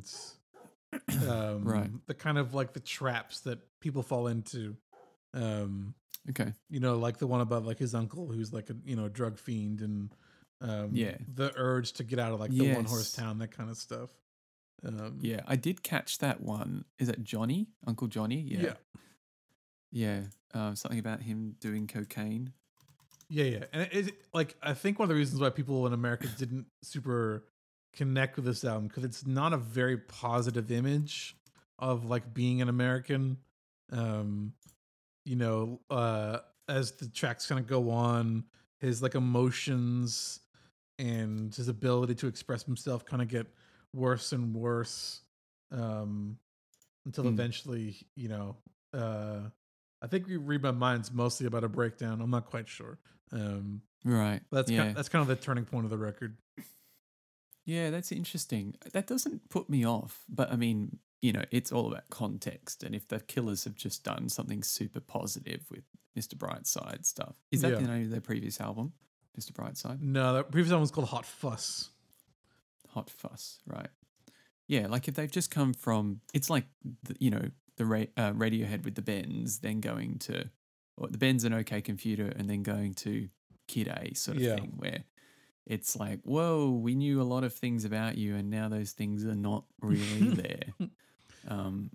um, Right. the kind of like the traps that people fall into. Um, okay. you know, like the one about like his uncle who's like a you know drug fiend and um, Yeah. the urge to get out of like the one horse Yes. town, that kind of stuff. Um, Yeah, I did catch that one. Is it Johnny? Uncle Johnny? Yeah. yeah, Yeah. Uh, something about him doing cocaine. yeah, yeah. And it, it like I think one of the reasons why people in America didn't super connect with this album because it's not a very positive image of like being an American. Um, you know, uh, as the tracks kind of go on, his like emotions and his ability to express himself kind of get worse and worse um, until Mm. eventually, you know, uh, I think we Read My Mind's mostly about a breakdown. I'm not quite sure. Um, Right. that's yeah. kind that's kind of the turning point of the record. Yeah, that's interesting. That doesn't put me off, but I mean, you know, it's all about context. And if the Killers have just done something super positive with Mister Brightside stuff, is that Yeah. the name of their previous album, Mister Brightside? No, that previous album was called Hot Fuss. Hot Fuss, right? Yeah, like if they've just come from, it's like the, you know the ra- uh, Radiohead with the Bends, then going to, or the Bends and OK Computer, and then going to Kid A sort of Yeah. thing, where it's like, whoa, we knew a lot of things about you, and now those things are not really there. Um,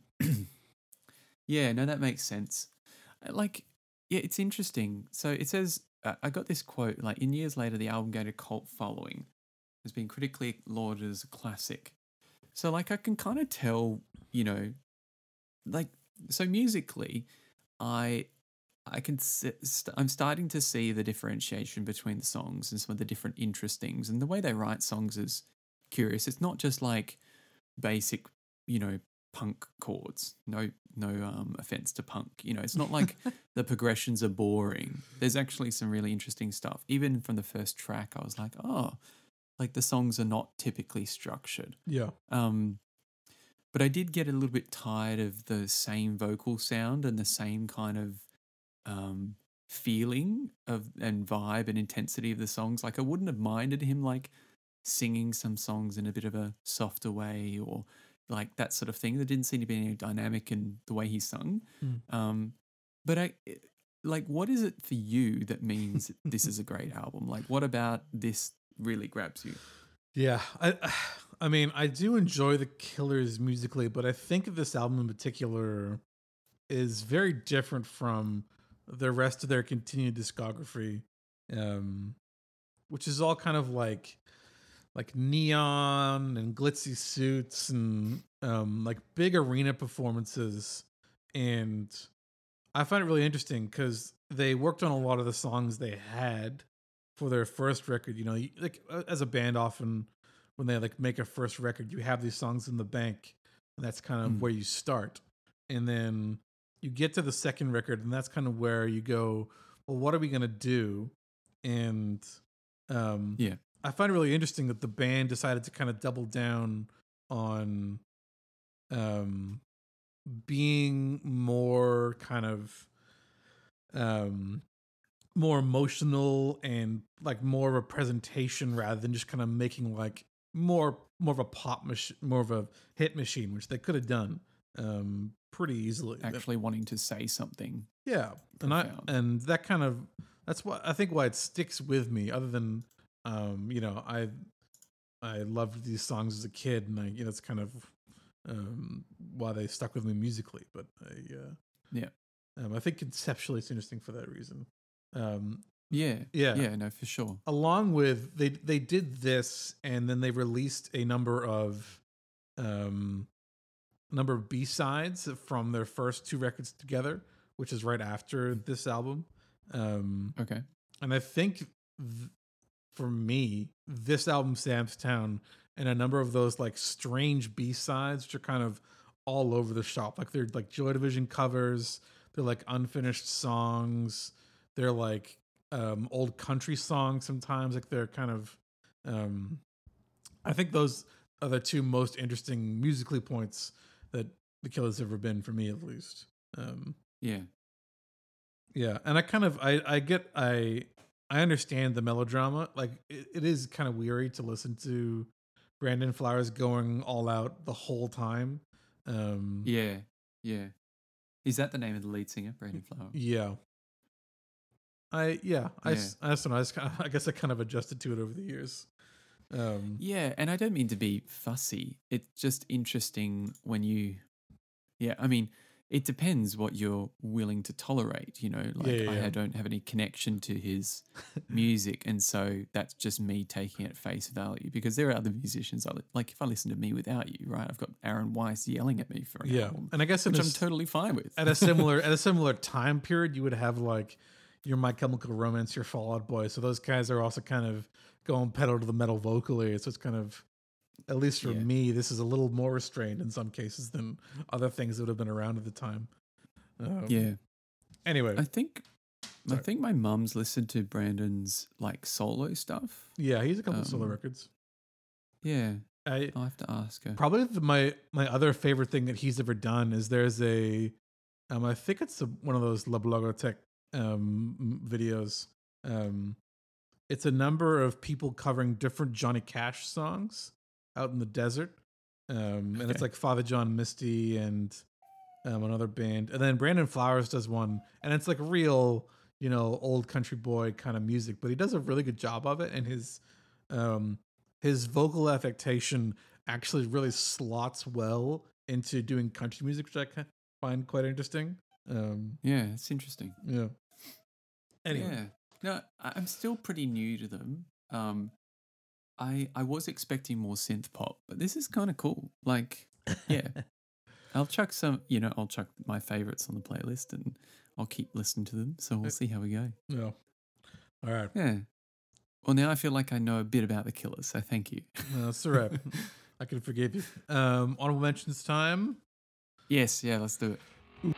yeah, no, that makes sense. Uh, Like, yeah, it's interesting. So it says, uh, I got this quote, like, in years later, the album gained a cult following, has been critically lauded as a classic. So, like, I can kind of tell, you know, like, so musically, I. I can. s- st- I'm starting to see the differentiation between the songs and some of the different interestings, and the way they write songs is curious. It's not just like basic, you know, punk chords. No, no um, offense to punk. You know, it's not like the progressions are boring. There's actually some really interesting stuff. Even from the first track, I was like, oh, like the songs are not typically structured. Yeah. Um, but I did get a little bit tired of the same vocal sound and the same kind of um, feeling of and vibe and intensity of the songs. Like I wouldn't have minded him like singing some songs in a bit of a softer way or like that sort of thing. There didn't seem to be any dynamic in the way he sung. Mm. Um, but I like, what is it for you that means this is a great album? Like, what about this really grabs you? Yeah, I, I mean, I do enjoy the Killers musically, but I think this album in particular is very different from the rest of their continued discography, um, which is all kind of like like neon and glitzy suits and um, like big arena performances. And I find it really interesting because they worked on a lot of the songs they had for their first record. You know, you- like uh, as a band, often when they like make a first record, you have these songs in the bank, and that's kind of Mm. where you start. And then you get to the second record, and that's kind of where you go, well, what are we gonna do? And um, Yeah. I find it really interesting that the band decided to kind of double down on um, being more kind of um, more emotional and like more of a presentation rather than just kind of making like more more of a pop machine, more of a hit machine, which they could have done um, pretty easily. Actually wanting to say something. Yeah, and I profound. and that kind of that's why I think why it sticks with me. Other than um, you know, I I loved these songs as a kid, and I you know it's kind of um, why they stuck with me musically. But I uh, Yeah. um, I think conceptually it's interesting for that reason. Um, Yeah. Yeah. Yeah, no, for sure. along with they they did this, and then they released a number of um, number of B sides from their first two records together, which is right after this album. Um, Okay. and I think th- for me, this album, Sam's Town, and a number of those like strange B sides, which are kind of all over the shop. Like they're like Joy Division covers, they're like unfinished songs, they're like um, old country songs sometimes. Like they're kind of, um, I think those are the two most interesting musically points that the Killers have ever been for me, at least. Um, Yeah. yeah, and I kind of I I get I I understand the melodrama. Like it, it is kind of weary to listen to Brandon Flowers going all out the whole time. Um Yeah. Yeah. Is that the name of the lead singer, Brandon Flower? yeah. I yeah, I Yeah. s- I don't know. I, just kinda, I guess I kind of adjusted to it over the years. Um Yeah, and I don't mean to be fussy. It's just interesting when you, yeah, I mean, it depends what you're willing to tolerate. You know, like Yeah, yeah, I yeah. don't have any connection to his music, and so that's just me taking it at face value. Because there are other musicians, I li- like if I listen to Me Without You, right? I've got Aaron Weiss yelling at me for an yeah, album, and I guess in which a I'm s- totally fine with. at a similar at a similar time period, you would have like your My Chemical Romance, your Fall Out Boy. So those guys are also kind of going pedal to the metal vocally. So it's kind of, at least for Yeah. me, this is a little more restrained in some cases than other things that would have been around at the time. Um, Yeah, Anyway, I think I Sorry. think my mum's listened to Brandon's like solo stuff. yeah, he's a couple solo um, records. Yeah, I I'll have to ask her. probably the, my my other favorite thing that he's ever done is there's a, um, I think it's a, one of those Lab Logotech um m- videos. Um, it's a number of people covering different Johnny Cash songs out in the desert. Um, and it's Okay. like Father John Misty and um, another band. And then Brandon Flowers does one, and it's like real, you know, old country boy kind of music, but he does a really good job of it. And his um, his vocal affectation actually really slots well into doing country music, which I ki- find quite interesting. Um, Yeah, it's interesting. yeah. Anyway, Yeah. No, I- I'm still pretty new to them. Um, I I was expecting more synth pop, but this is kind of cool. Like, yeah, I'll chuck some. You know, I'll chuck my favorites on the playlist, and I'll keep listening to them. So we'll see how we go. yeah. All right. Yeah. Well, now I feel like I know a bit about the Killers, so thank you. No, that's all right. I can forgive you. Um, honorable mentions time. Yes, yeah, let's do it.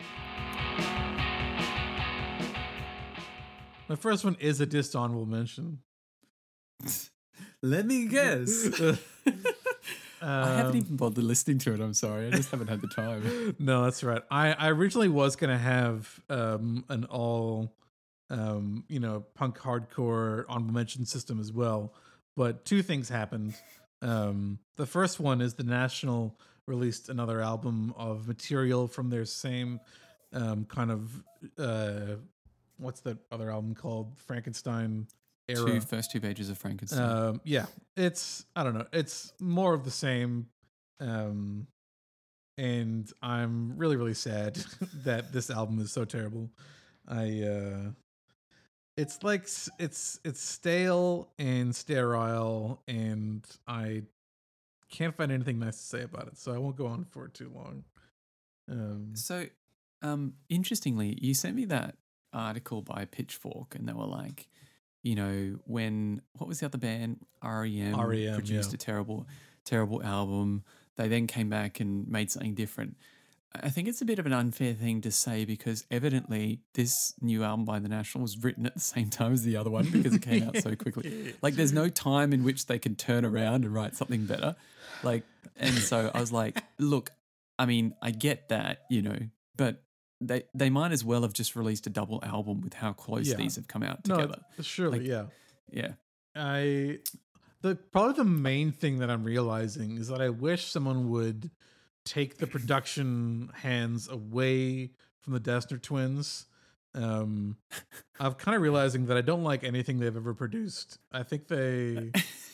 My first one is a dishonorable mention. Let me guess. I haven't Um, even bothered listening to it. I'm sorry. I just haven't had the time. no, that's right. I, I originally was gonna have um, an all, um, you know, punk hardcore honorable mention system as well, but two things happened. Um, the first one is the National released another album of material from their same um, kind of uh, what's that other album called? Frankenstein Two era. first two pages of Frankenstein. Um, yeah, it's I don't know. It's more of the same. Um, and I'm really really sad that this album is so terrible. I uh it's like s- it's it's stale and sterile and I can't find anything nice to say about it, so I won't go on for too long. Um So, um, interestingly, you sent me that article by Pitchfork, and they were like, you know, when what was the other band? R E M R E M, produced yeah. a terrible, terrible album. They then came back and made something different. I think it's a bit of an unfair thing to say because evidently this new album by The National was written at the same time as the other one because it came out so quickly. Like, there's no time in which they can turn around and write something better. Like, and so I was like, look, I mean, I get that, you know, but they they might as well have just released a double album with how close Yeah. these have come out No, together. it's- surely, Like, yeah. Yeah. I the probably the main thing that I'm realizing is that I wish someone would take the production hands away from the Dessner twins. Um, I'm kind of realizing that I don't like anything they've ever produced. I think they,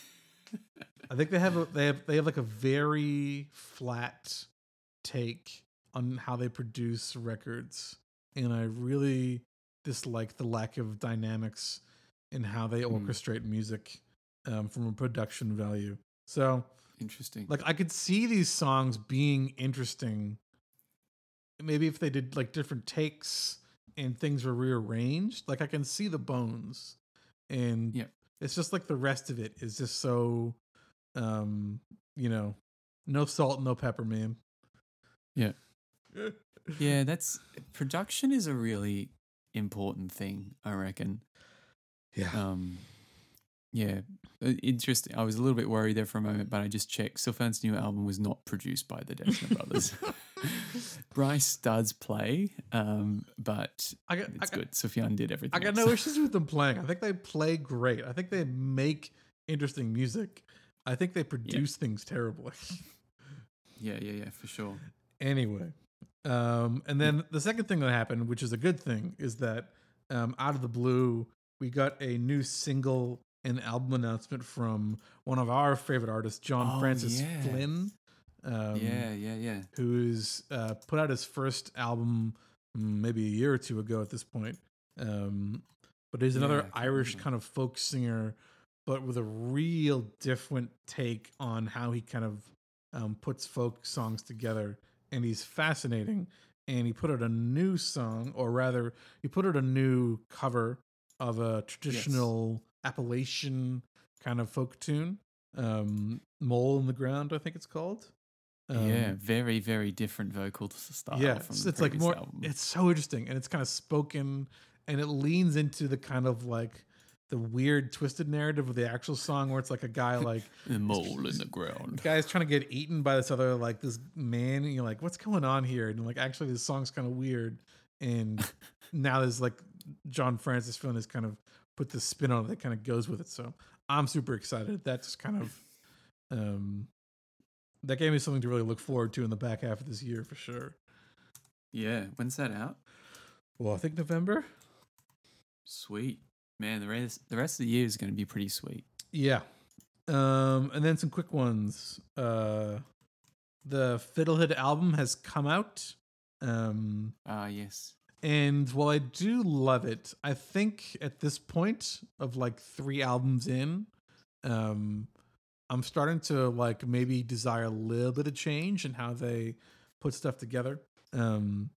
I think they have a, they have they have like a very flat take on how they produce records, and I really dislike the lack of dynamics in how they Mm. orchestrate music um, from a production value. So, Interesting. like, I could see these songs being interesting. Maybe if they did like different takes and things were rearranged, like I can see the bones, and Yeah. it's just like the rest of it is just so, um, you know, no salt, no pepper, man. Yeah. Yeah, that's production is a really important thing, I reckon. Yeah. Um, yeah, uh, interesting. I was a little bit worried there for a moment, but I just checked. Sylfan's new album was not produced by the Dessner brothers. Bryce does play, um, but I got, I it's got, good. Sufjan did everything. I got else. no issues with them playing. I think they play great. I think they make interesting music. I think they produce things terribly. Yeah, yeah, yeah, for sure. Anyway, um, and then the second thing that happened, which is a good thing, is that um, out of the blue, we got a new single and album announcement from one of our favorite artists, John Oh, Francis yeah. Flynn. Um, yeah, yeah, yeah. Who's uh, put out his first album mm, maybe a year or two ago at this point. Um, but he's Yeah, another I can't Irish remember. kind of folk singer, but with a real different take on how he kind of um, puts folk songs together. And he's fascinating. And he put out a new song, or rather, he put out a new cover of a traditional Appalachian kind of folk tune. Um, Mole in the Ground, I think it's called. Um, yeah, very, very different vocal style yeah, from it's, the it's like previous more. album. It's so interesting, and it's kind of spoken, and it leans into the kind of like the weird twisted narrative of the actual song, where it's like a guy like the mole in the ground. the guy's trying to get eaten by this other like this man, and you're like, what's going on here? And like, actually, this song's kind of weird, and now there's like John Francis Flynn has kind of put the spin on it that kind of goes with it. So I'm super excited. That's kind of um that gave me something to really look forward to in the back half of this year for sure. Yeah, when's that out? Well, I think November. Sweet. Man, the rest the rest of the year is going to be pretty sweet. Yeah. Um, and then some quick ones. Uh, the Fiddlehead album has come out. Um, Ah, yes. and while I do love it, I think at this point of like three albums in, um, I'm starting to like maybe desire a little bit of change in how they put stuff together. Um,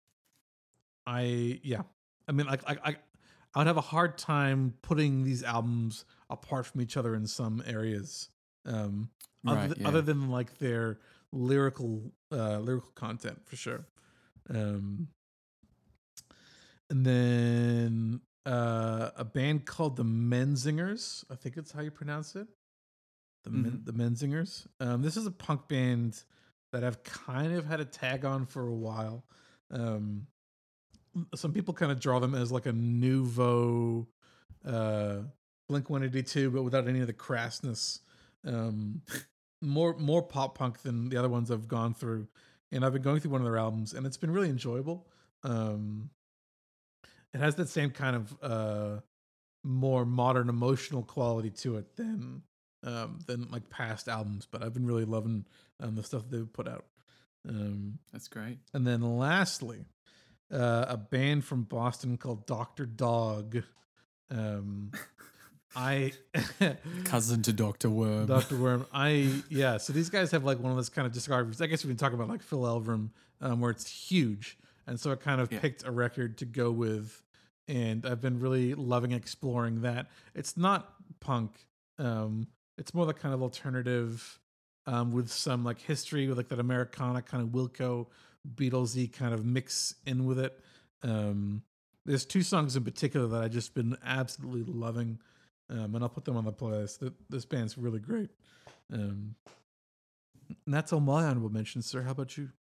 I yeah, I mean like I I I would have a hard time putting these albums apart from each other in some areas. Um, other, Right, th- yeah. other than like their lyrical uh, lyrical content for sure. Um, and then uh, a band called the Menzingers, I think it's how you pronounce it. the Mm-hmm. Men, the Menzingers. Um, this is a punk band that I've kind of had a tag on for a while. Um, some people kind of draw them as like a nouveau uh, Blink one eighty-two, but without any of the crassness. Um, more more pop punk than the other ones I've gone through, and I've been going through one of their albums, and it's been really enjoyable. Um, it has that same kind of uh, more modern emotional quality to it than um, than like past albums, but I've been really loving um, the stuff they've put out. Um, That's great. and then lastly, uh, a band from Boston called Doctor Dog. Um, I Cousin to Doctor Worm. Doctor Worm. I yeah. So these guys have like one of those kind of discographies. I guess we've been talking about like Phil Elverum, um, where it's huge, and so it kind of Yeah. picked a record to go with, and I've been really loving exploring that. It's not punk. Um, it's more like kind of alternative, um, with some like history with like that Americana kind of Wilco, Beatlesy kind of mix in with it. Um, there's two songs in particular that I just been absolutely loving. Um, and I'll put them on the playlist. Th- This band's really great. Um, and that's all my honorable mentions, sir. How about you?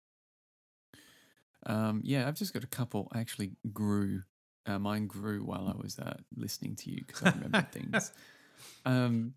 Um, yeah, I've just got a couple. I actually grew. Uh, mine grew while I was uh, listening to you because I remembered things. Um,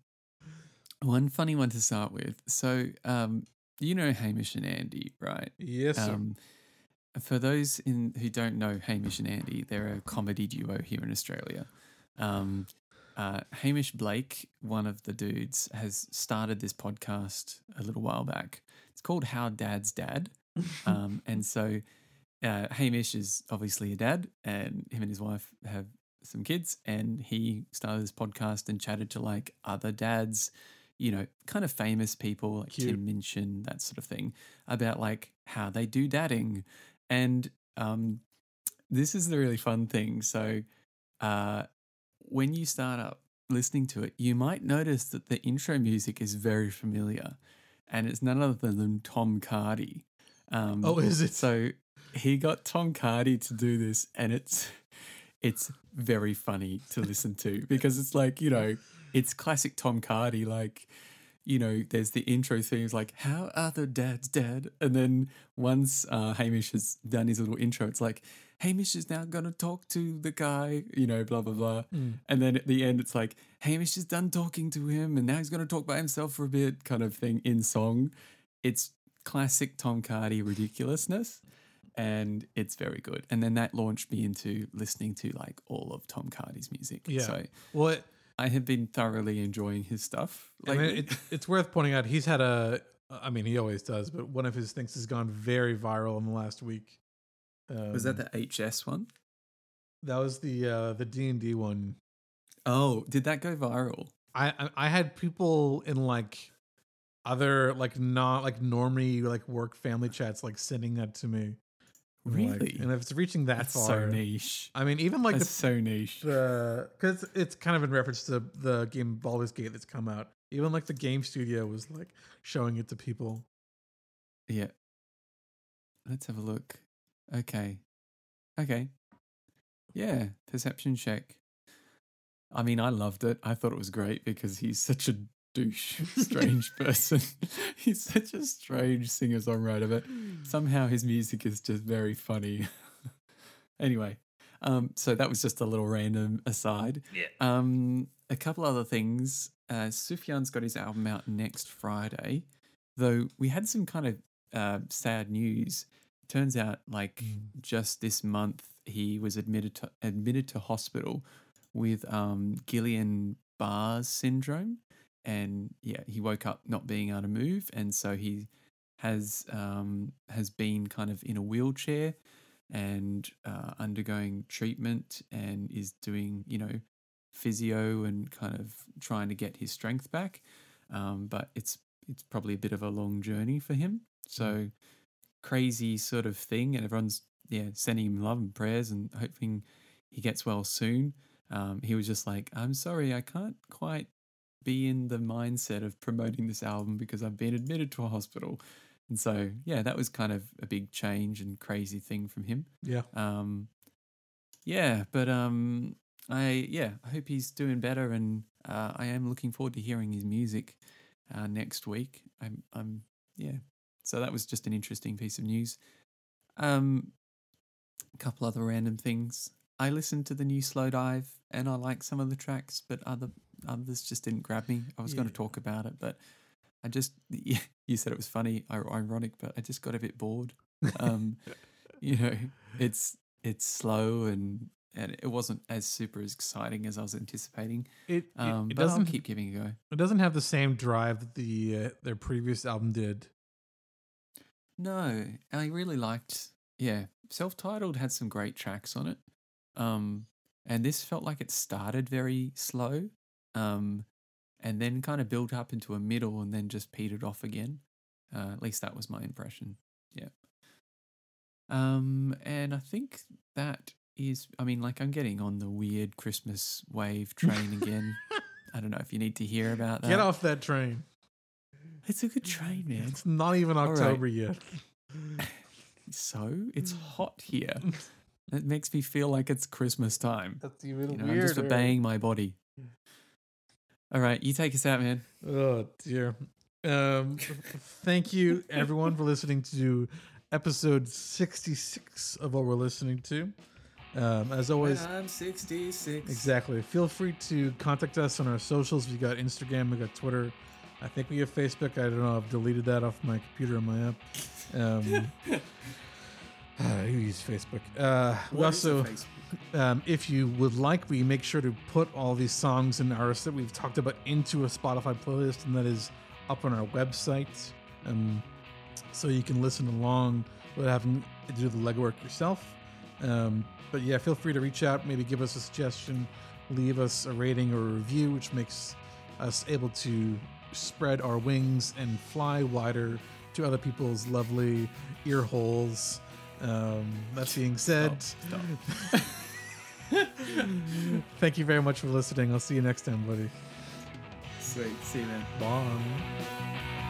one funny one to start with. So, um, you know Hamish and Andy, right? Yes, sir. Um, for those in who don't know Hamish and Andy, they're a comedy duo here in Australia. Um, uh, Hamish Blake, one of the dudes, has started this podcast a little while back. It's called How Dad's Dad. Um, and so uh, Hamish is obviously a dad, and him and his wife have some kids, and he started this podcast and chatted to like other dads, you know, kind of famous people like Cute. Tim Minchin, that sort of thing, about like how they do dadding. And um, this is the really fun thing. So uh, when you start up listening to it, you might notice that the intro music is very familiar, and it's none other than Tom Cardy. Um, Oh, is it? So he got Tom Cardy to do this, and it's it's very funny to listen to because it's like, you know, it's classic Tom Cardy. Like, you know, there's the intro themes like, how are the dads dead? And then once uh, Hamish has done his little intro, it's like, Hamish is now going to talk to the guy, you know, blah, blah, blah. Mm. And then at the end, it's like, Hamish is done talking to him and now he's going to talk by himself for a bit, kind of thing in song. It's classic Tom Cardy ridiculousness, and it's very good. And then that launched me into listening to like all of Tom Cardy's music. Yeah. So Well, it, I have been thoroughly enjoying his stuff I lately. mean, it, it's worth pointing out he's had a. I mean, he always does, but one of his things has gone very viral in the last week. Um, Was that the H S one? That was the uh, the D and D one. Oh, did that go viral? I, I I had people in like other like not like normie like work family chats like sending that to me. And, like- Really? and if it's reaching that That's far, so niche. I mean, even like That's the so niche. the because it's kind of in reference to the game Baldur's Gate that's come out. Even like the game studio was like showing it to people. Yeah. Let's have a look. Okay. Okay. Yeah. Perception check. I mean, I loved it. I thought it was great because he's such a douche, strange person. He's such a strange singer songwriter, but somehow his music is just very funny. Anyway, um, so that was just a little random aside. Yeah. Um, a couple other things. Uh, Sufjan's got his album out next Friday, though we had some kind of uh, sad news. Turns out, like Mm. just this month, he was admitted to admitted to hospital with um, Guillain-Barré syndrome, and yeah, he woke up not being able to move, and so he has um, has been kind of in a wheelchair and uh, undergoing treatment, and is doing, you know, physio and kind of trying to get his strength back. Um, but it's it's probably a bit of a long journey for him. So crazy sort of thing, and everyone's yeah sending him love and prayers and hoping he gets well soon. Um, he was just like, I'm sorry, I can't quite be in the mindset of promoting this album because I've been admitted to a hospital. And so, yeah, that was kind of a big change and crazy thing from him. Yeah. Um, yeah, but um, I yeah, I hope he's doing better, and uh, I am looking forward to hearing his music. uh, next week. I'm, I'm, yeah. So that was just an interesting piece of news. Um, a couple other random things. I listened to the new Slow Dive, and I like some of the tracks, but other others just didn't grab me. I was going to Yeah. talk about it, but I just yeah, you said it was funny, ir- ironic, but I just got a bit bored. Um, you know, it's it's slow and and it wasn't as super as exciting as I was anticipating. It it, Um, it but I'll doesn't keep giving it a go. it doesn't have the same drive that the uh, their previous album did. No, I really liked. Yeah, self-titled had some great tracks on it. Um, and this felt like it started very slow, um, and then kind of built up into a middle, and then just petered off again. Uh, at least that was my impression. Yeah. Um, and I think that is. I mean, like I'm getting on the weird Christmas wave train again. I don't know if you need to hear about that. Get off that train. It's a good train, man. It's not even All right. October yet. So it's hot here. It makes me feel like it's Christmas time. That's even You know, I'm just obeying my body. All right, you take us out, man. Oh dear. Um, thank you everyone for listening to episode sixty-six of what we're listening to. Um, as always, I'm sixty-six. exactly. Feel free to contact us on our socials. We got Instagram, we got Twitter. I think we have Facebook. I don't know. I've deleted that off my computer and my app. Um, I use Facebook. Uh, we What is the also, Facebook? um, if you would like, we make sure to put all these songs and artists that we've talked about into a Spotify playlist, and that is up on our website. Um, so you can listen along without having to do the legwork yourself. Um, but yeah, feel free to reach out, maybe give us a suggestion, leave us a rating or a review, which makes us able to spread our wings and fly wider to other people's lovely ear holes. Um, that being said, Stop, stop. thank you very much for listening. I'll see you next time, buddy. Sweet. See you, man. Bye.